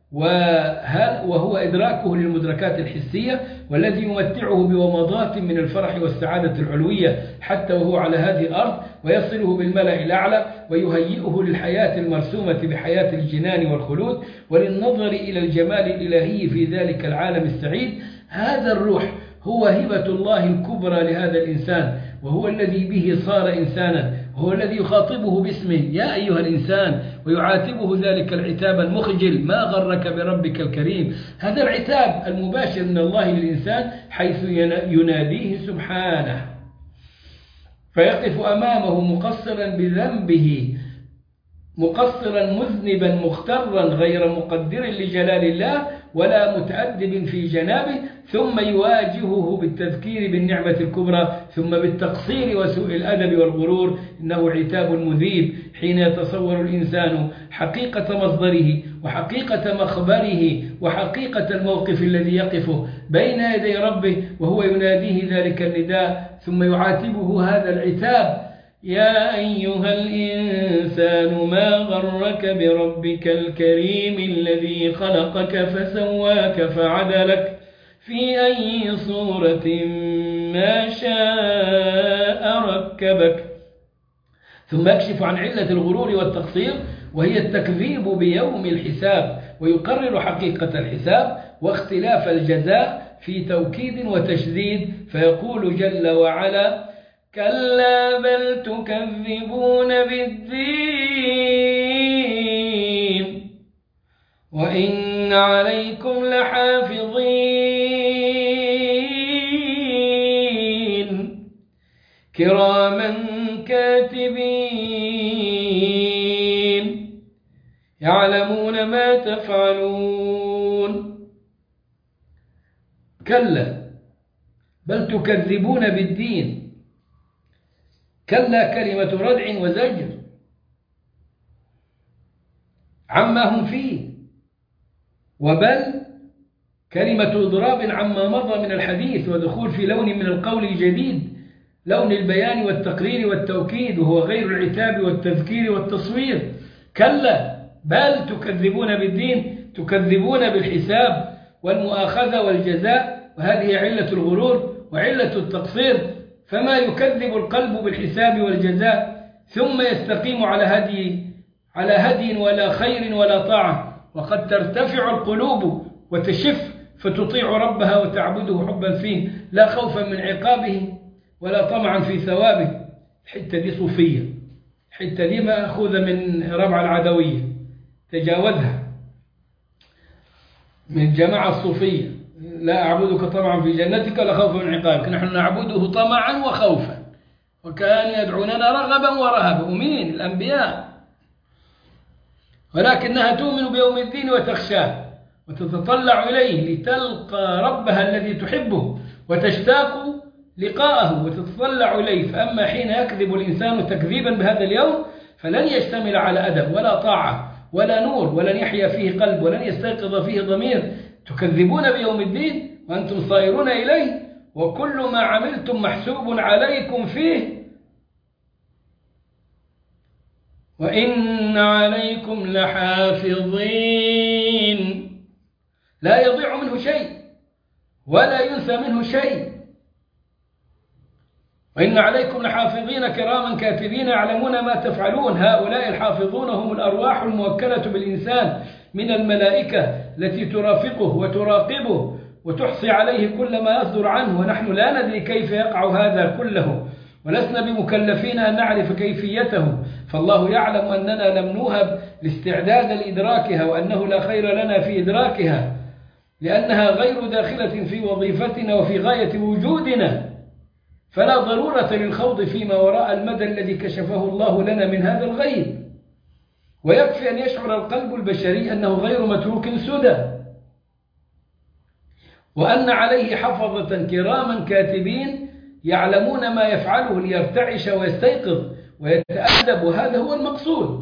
Speaker 2: وهل وهو إدراكه للمدركات الحسية، والذي يمتعه بومضات من الفرح والسعادة العلوية حتى وهو على هذه الأرض، ويصله بالملأ الأعلى، ويهيئه للحياة المرسومة بحياة الجنان والخلود، وللنظر إلى الجمال الإلهي في ذلك العالم السعيد. هذا الروح هو هبة الله الكبرى لهذا الإنسان، وهو الذي به صار إنسانا، وهو الذي يخاطبه باسمه يا أيها الإنسان، ويعاتبه ذلك العتاب المخجل ما غرك بربك الكريم. هذا العتاب المباشر من الله للإنسان حيث يناديه سبحانه، فيقف أمامه مقصرا بذنبه، مقصرا مذنبا مخترا غير مقدر لجلال الله ولا متأدب في جنابه، ثم يواجهه بالتذكير بالنعمة الكبرى، ثم بالتقصير وسوء الأدب والغرور. إنه عتاب مذيب حين يتصور الإنسان حقيقة مصدره وحقيقة مخبره وحقيقة الموقف الذي يقفه بين يدي ربه وهو يناديه ذلك النداء، ثم يعاتبه هذا العتاب: يا أيها الإنسان ما غرك بربك الكريم الذي خلقك فسواك فعدلك في أي صورة ما شاء ركبك. ثم يكشف عن علة الغرور والتقصير، وهي التكذيب بيوم الحساب، ويقرر حقيقة الحساب واختلاف الجزاء في توكيد وتشديد، فيقول جل وعلا: كلا بل تكذبون بالدين وإن عليكم لحافظين كراما كاتبين يعلمون ما تفعلون. كلا بل تكذبون بالدين. كلا كلمة ردع وزجر عما هم فيه، وبل كلمة إضراب عما مضى من الحديث ودخول في لون من القول الجديد، لون البيان والتقرير والتوكيد، وهو غير العتاب والتذكير والتصوير. كلا بل تكذبون بالدين، تكذبون بالحساب والمؤاخذة والجزاء، وهذه علة الغرور وعلة التقصير. فما يكذب القلب بالحساب والجزاء ثم يستقيم على هدي على هدي ولا خير ولا طاعة، وقد ترتفع القلوب وتشف فتطيع ربها وتعبده حبا فيه، لا خوفا من عقابه ولا طمعا في ثوابه. الحتة دي صوفية، الحتة دي مأخوذة من ربع العدوية، تجاوزها من الجماعة الصوفية. لا أعبدك طمعا في جنتك ولا خوفا من عقابك، نحن نعبده طمعا وخوفا، وكان يدعوننا رغبا ورهبا. ومين؟ الأنبياء. ولكنها تؤمن بيوم الدين وتخشاه وتتطلع إليه لتلقى ربها الذي تحبه وتشتاق لقاءه وتتطلع إليه. فأما حين يكذب الإنسان تكذيبا بهذا اليوم فلن يشتمل على أدب ولا طاعة ولا نور، ولن يحيا فيه قلب، ولن يستيقظ فيه ضمير. تكذبون بيوم الدين وأنتم صائرون إليه، وكل ما عملتم محسوب عليكم فيه، وإن عليكم لحافظين لا يضيع منه شيء ولا ينسى منه شيء. وإن عليكم لحافظين كراما كاتبين يعلمون ما تفعلون. هؤلاء الحافظون هم الأرواح الموكلة بالإنسان من الملائكة التي ترافقه وتراقبه وتحصي عليه كل ما يصدر عنه، ونحن لا ندري كيف يقع هذا كله، ولسنا بمكلفين أن نعرف كيفيته، فالله يعلم أننا لم نوهب الاستعداد لإدراكها، وأنه لا خير لنا في إدراكها، لأنها غير داخلة في وظيفتنا وفي غاية وجودنا، فلا ضرورة للخوض فيما وراء المدى الذي كشفه الله لنا من هذا الغيب. ويكفي أن يشعر القلب البشري أنه غير متروك سدى، وأن عليه حفظة كراما كاتبين يعلمون ما يفعله ليرتعش ويستيقظ ويتأدب، وهذا هو المقصود.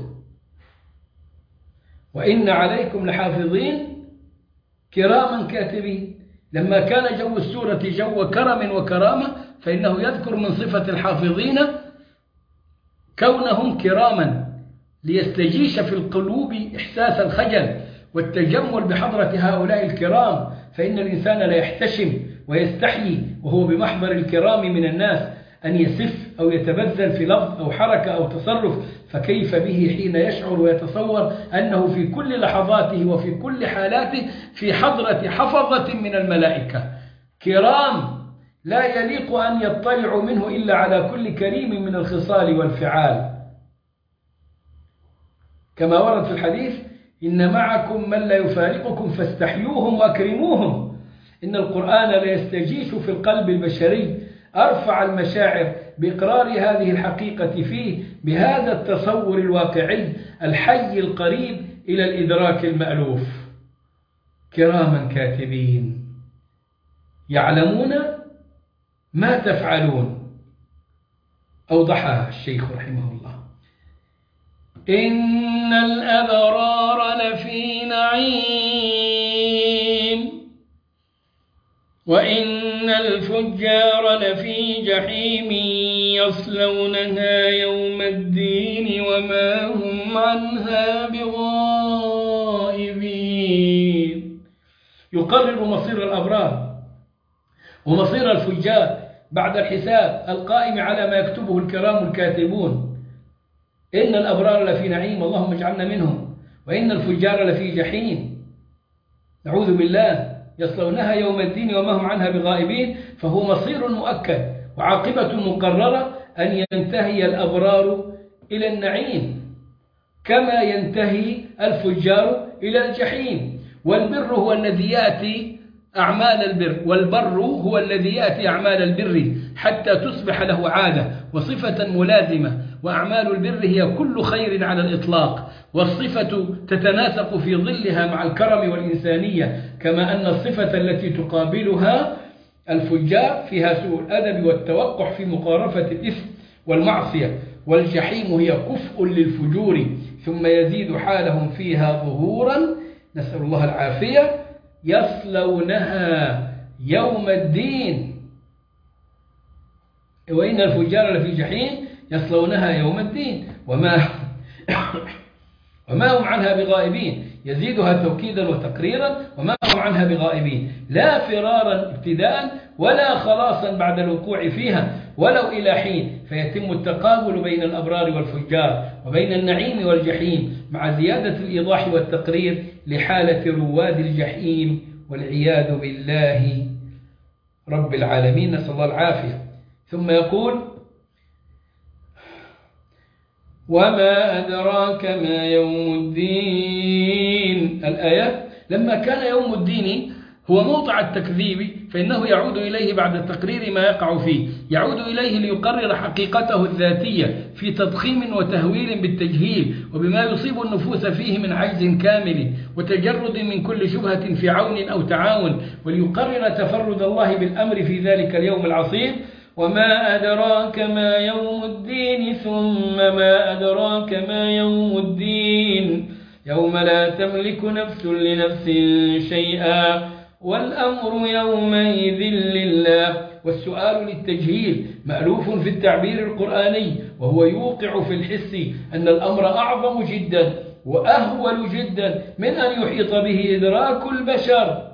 Speaker 2: وإن عليكم لحافظين كراما كاتبين. لما كان جو السورة جو كرم وكرامة، فإنه يذكر من صفة الحافظين كونهم كراما، ليستجيش في القلوب إحساس الخجل والتجمل بحضرة هؤلاء الكرام، فإن الإنسان لا يحتشم ويستحيي وهو بمحضر الكرام من الناس أن يسف أو يتبذل في لفظ أو حركة أو تصرف، فكيف به حين يشعر ويتصور أنه في كل لحظاته وفي كل حالاته في حضرة حفظة من الملائكة كرام لا يليق أن يطلع منه إلا على كل كريم من الخصال والفعال، كما ورد في الحديث: إن معكم من لا يفارقكم فاستحيوهم وأكرموهم. إن القرآن لا يستجيش في القلب البشري أرفع المشاعر بإقرار هذه الحقيقة فيه بهذا التصور الواقعي الحي القريب إلى الإدراك المألوف. كراما كاتبين يعلمون ما تفعلون. أوضحها الشيخ رحمه الله: إن الأبرار لفي نعيم وإن الفجار لفي جحيم يصلونها يوم الدين وما هم عنها بغائبين. يقرر مصير الأبرار ومصير الفجار بعد الحساب القائم على ما يكتبه الكرام الكاتبون. إن الأبرار لفي نعيم، اللهم اجعلنا منهم، وإن الفجار لفي جحيم، نعوذ بالله، يصلونها يوم الدين وما هم عنها بغائبين. فهو مصير مؤكد وعاقبة مقررة أن ينتهي الأبرار إلى النعيم كما ينتهي الفجار إلى الجحيم. والبر هو الذي يأتي أعمال البر، والبر هو الذي يأتي أعمال البر حتى تصبح له عادة وصفة ملازمة. وأعمال البر هي كل خير على الإطلاق، والصفة تتناسق في ظلها مع الكرم والإنسانية، كما أن الصفة التي تقابلها الفجار فيها سوء الأدب والتوقع في مقارفة الإثم والمعصية. والجحيم هي كفء للفجور، ثم يزيد حالهم فيها ظهورا، نسأل الله العافية، يصلونها يوم الدين. وإن الفجار لفي جحيم يصلونها يوم الدين وما وما هم عنها بغائبين. يزيدها توكيدا وتقريرا، وما هم عنها بغائبين، لا فرارا ابتداء ولا خلاصا بعد الوقوع فيها ولو إلى حين، فيتم التقابل بين الأبرار والفجار وبين النعيم والجحيم مع زيادة الإيضاح والتقرير لحالة رواد الجحيم والعياذ بالله رب العالمين، نسأل الله العافية. ثم يقول: وما أدراك ما يوم الدين. الآية: لما كان يوم الدين هو موضع التكذيب، فإنه يعود إليه بعد تقرير ما يقع فيه، يعود إليه ليقرر حقيقته الذاتية في تضخيم وتهويل بالتجهيل، وبما يصيب النفوس فيه من عجز كامل وتجرد من كل شبهة في عون أو تعاون، وليقرر تفرد الله بالأمر في ذلك اليوم العصيب. وما أدراك ما يوم الدين، ثم ما أدراك ما يوم الدين، يوم لا تملك نفس لنفس شيئا والأمر يومئذ لله. والسؤال للتجهيل مألوف في التعبير القرآني، وهو يوقع في الحس أن الأمر أعظم جدا وأهول جدا من أن يحيط به إدراك البشر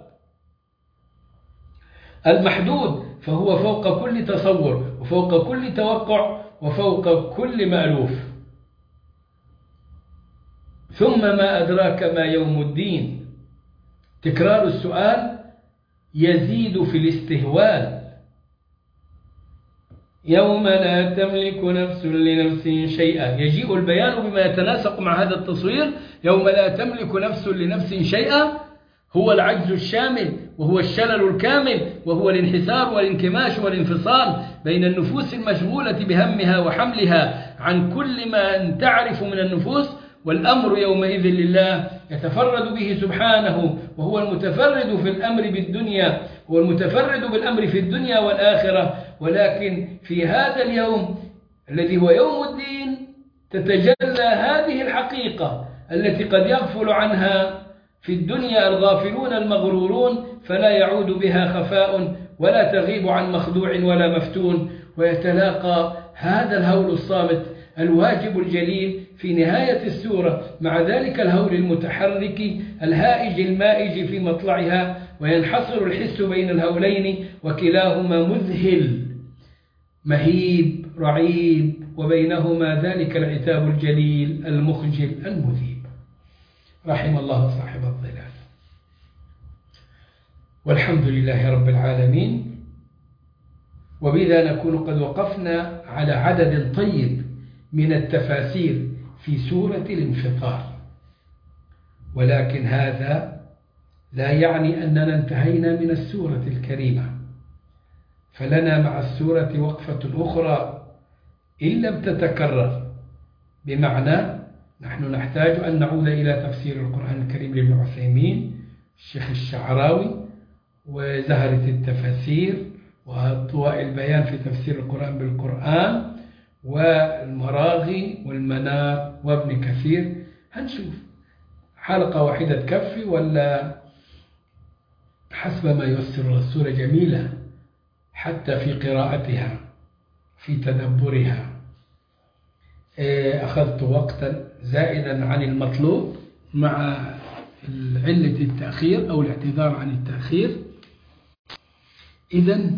Speaker 2: المحدود، فهو فوق كل تصور وفوق كل توقع وفوق كل مألوف. ثم ما أدراك ما يوم الدين. تكرار السؤال يزيد في الاستهوال. يوم لا تملك نفس لنفس شيئا، يجيء البيان بما يتناسق مع هذا التصوير. يوم لا تملك نفس لنفس شيئا هو العجز الشامل، وهو الشلل الكامل، وهو الانحسار والانكماش والانفصال بين النفوس المشغولة بهمها وحملها عن كل ما تعرف من النفوس، والأمر يومئذ لله يتفرد به سبحانه، وهو المتفرد في الأمر بالدنيا، هو المتفرد بالأمر في الدنيا والآخرة. ولكن في هذا اليوم الذي هو يوم الدين تتجلى هذه الحقيقة التي قد يغفل عنها في الدنيا الغافلون المغرورون، فلا يعود بها خفاء ولا تغيب عن مخدوع ولا مفتون، ويتلاقى هذا الهول الصامت الواجب الجليل في نهاية السورة مع ذلك الهول المتحرك الهائج المائج في مطلعها، وينحصر الحس بين الهولين وكلاهما مذهل مهيب رعيب، وبينهما ذلك العتاب الجليل المخجل المذيب. رحم الله صاحب الظلال. والحمد لله رب العالمين. وبذا نكون قد وقفنا على عدد طيب من التفاسير في سورة الانفطار، ولكن هذا لا يعني أننا انتهينا من السورة الكريمة، فلنا مع السورة وقفة أخرى إن لم تتكرر، بمعنى نحن نحتاج أن نعود إلى تفسير القرآن الكريم لابن عثيمين، الشيخ الشعراوي، وزهرة التفاسير، وأضواء البيان في تفسير القرآن بالقرآن، والمراغي والمنار وابن كثير. هنشوف حلقة واحدة تكفي ولا حسب ما ييسر. السورة جميلة حتى في قراءتها، في تدبرها. أخذت وقتا زائدا عن المطلوب مع علة التأخير أو الاعتذار عن التأخير. إذن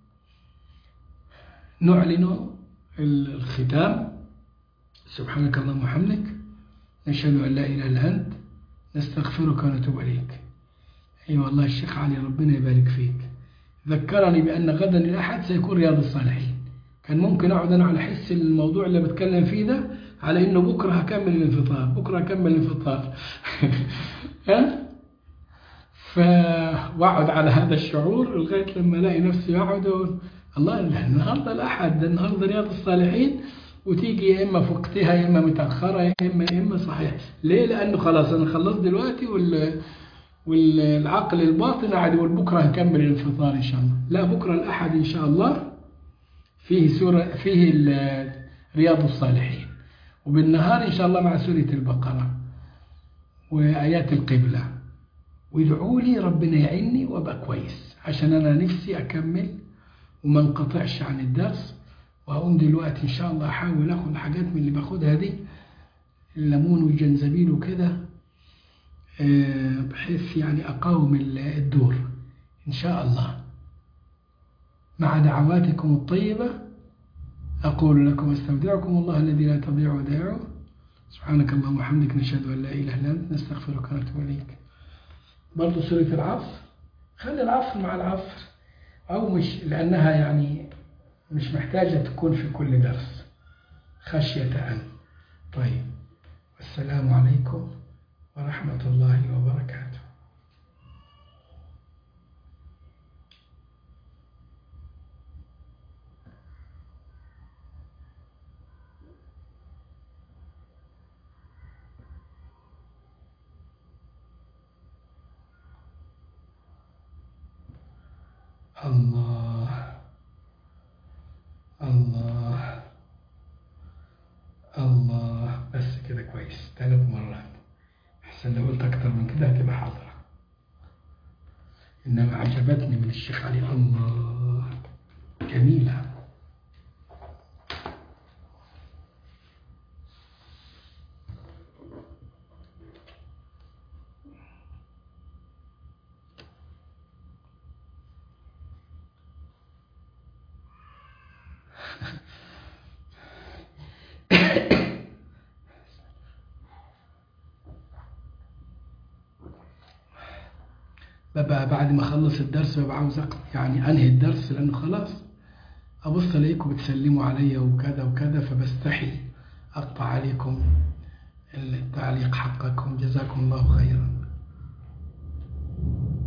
Speaker 2: نعلن الختام. سبحانك اللهم وبحمدك، نشهد أن لا إله إلا أنت، نستغفرك ونتوب إليك. أي أيوة والله الشيخ علي ربنا يبارك فيك ذكرني بأن غدا الأحد سيكون رياض الصالحين. كان ممكن أقعد أنا على حس الموضوع اللي بتكلم فيه ده على إنه بكرة هكمل الانفطار، بكرة هكمل الانفطار ها ف وأقعد على هذا الشعور لغاية لما ألاقي نفسي أقعد أقول الله النهارده الأحد، النهارده رياض الصالحين، وتيجي يا إما في وقتها يا إما متأخرة يا إما يا إما صحيح. ليه؟ لأنه خلاص أنا خلصت دلوقتي وال والعقل الباطن قاعد يقول بكرة هنكمل الانفطار إن شاء الله. لا، بكرة الأحد إن شاء الله فيه سورة فيه رياض الصالحين، وبالنهار إن شاء الله مع سورة البقرة وآيات القبلة. وادعوا لي ربنا يعيني وأبقى كويس، عشان أنا نفسي أكمل وما انقطعش عن الدرس. وهقوم دلوقتي إن شاء الله أحاول أخذ حاجات من اللي باخدها دي، الليمون والجنزبيل وكده، بحيث يعني أقاوم الدور إن شاء الله. مع دعواتكم الطيبة أقول لكم استودعكم الله الذي لا تضيع ودائعه. سبحانك اللهم وبحمدك، نشهد أن لا إله إلا أنت، نستغفرك ونتوب إليك. برضه سورة العصر، خلي العصر مع العصر، أو مش لأنها يعني مش محتاجة تكون في كل درس خشية أن. طيب، السلام عليكم ورحمة الله وبركاته. الله الله الله. بس كده كويس، ثلاث مرات. أحسن لو قلت أكتر من كده هتبقى حاضرة. إنما عجبتني من الشيخ علي، الله جميلة.
Speaker 1: بعد ما أخلص الدرس ببقى عاوز يعني أنهي الدرس، لأنه خلاص أبص ألاقيكم بتسلموا عليا وكذا وكذا، فبستحي أقطع عليكم التعليق حقكم. جزاكم الله خيرا.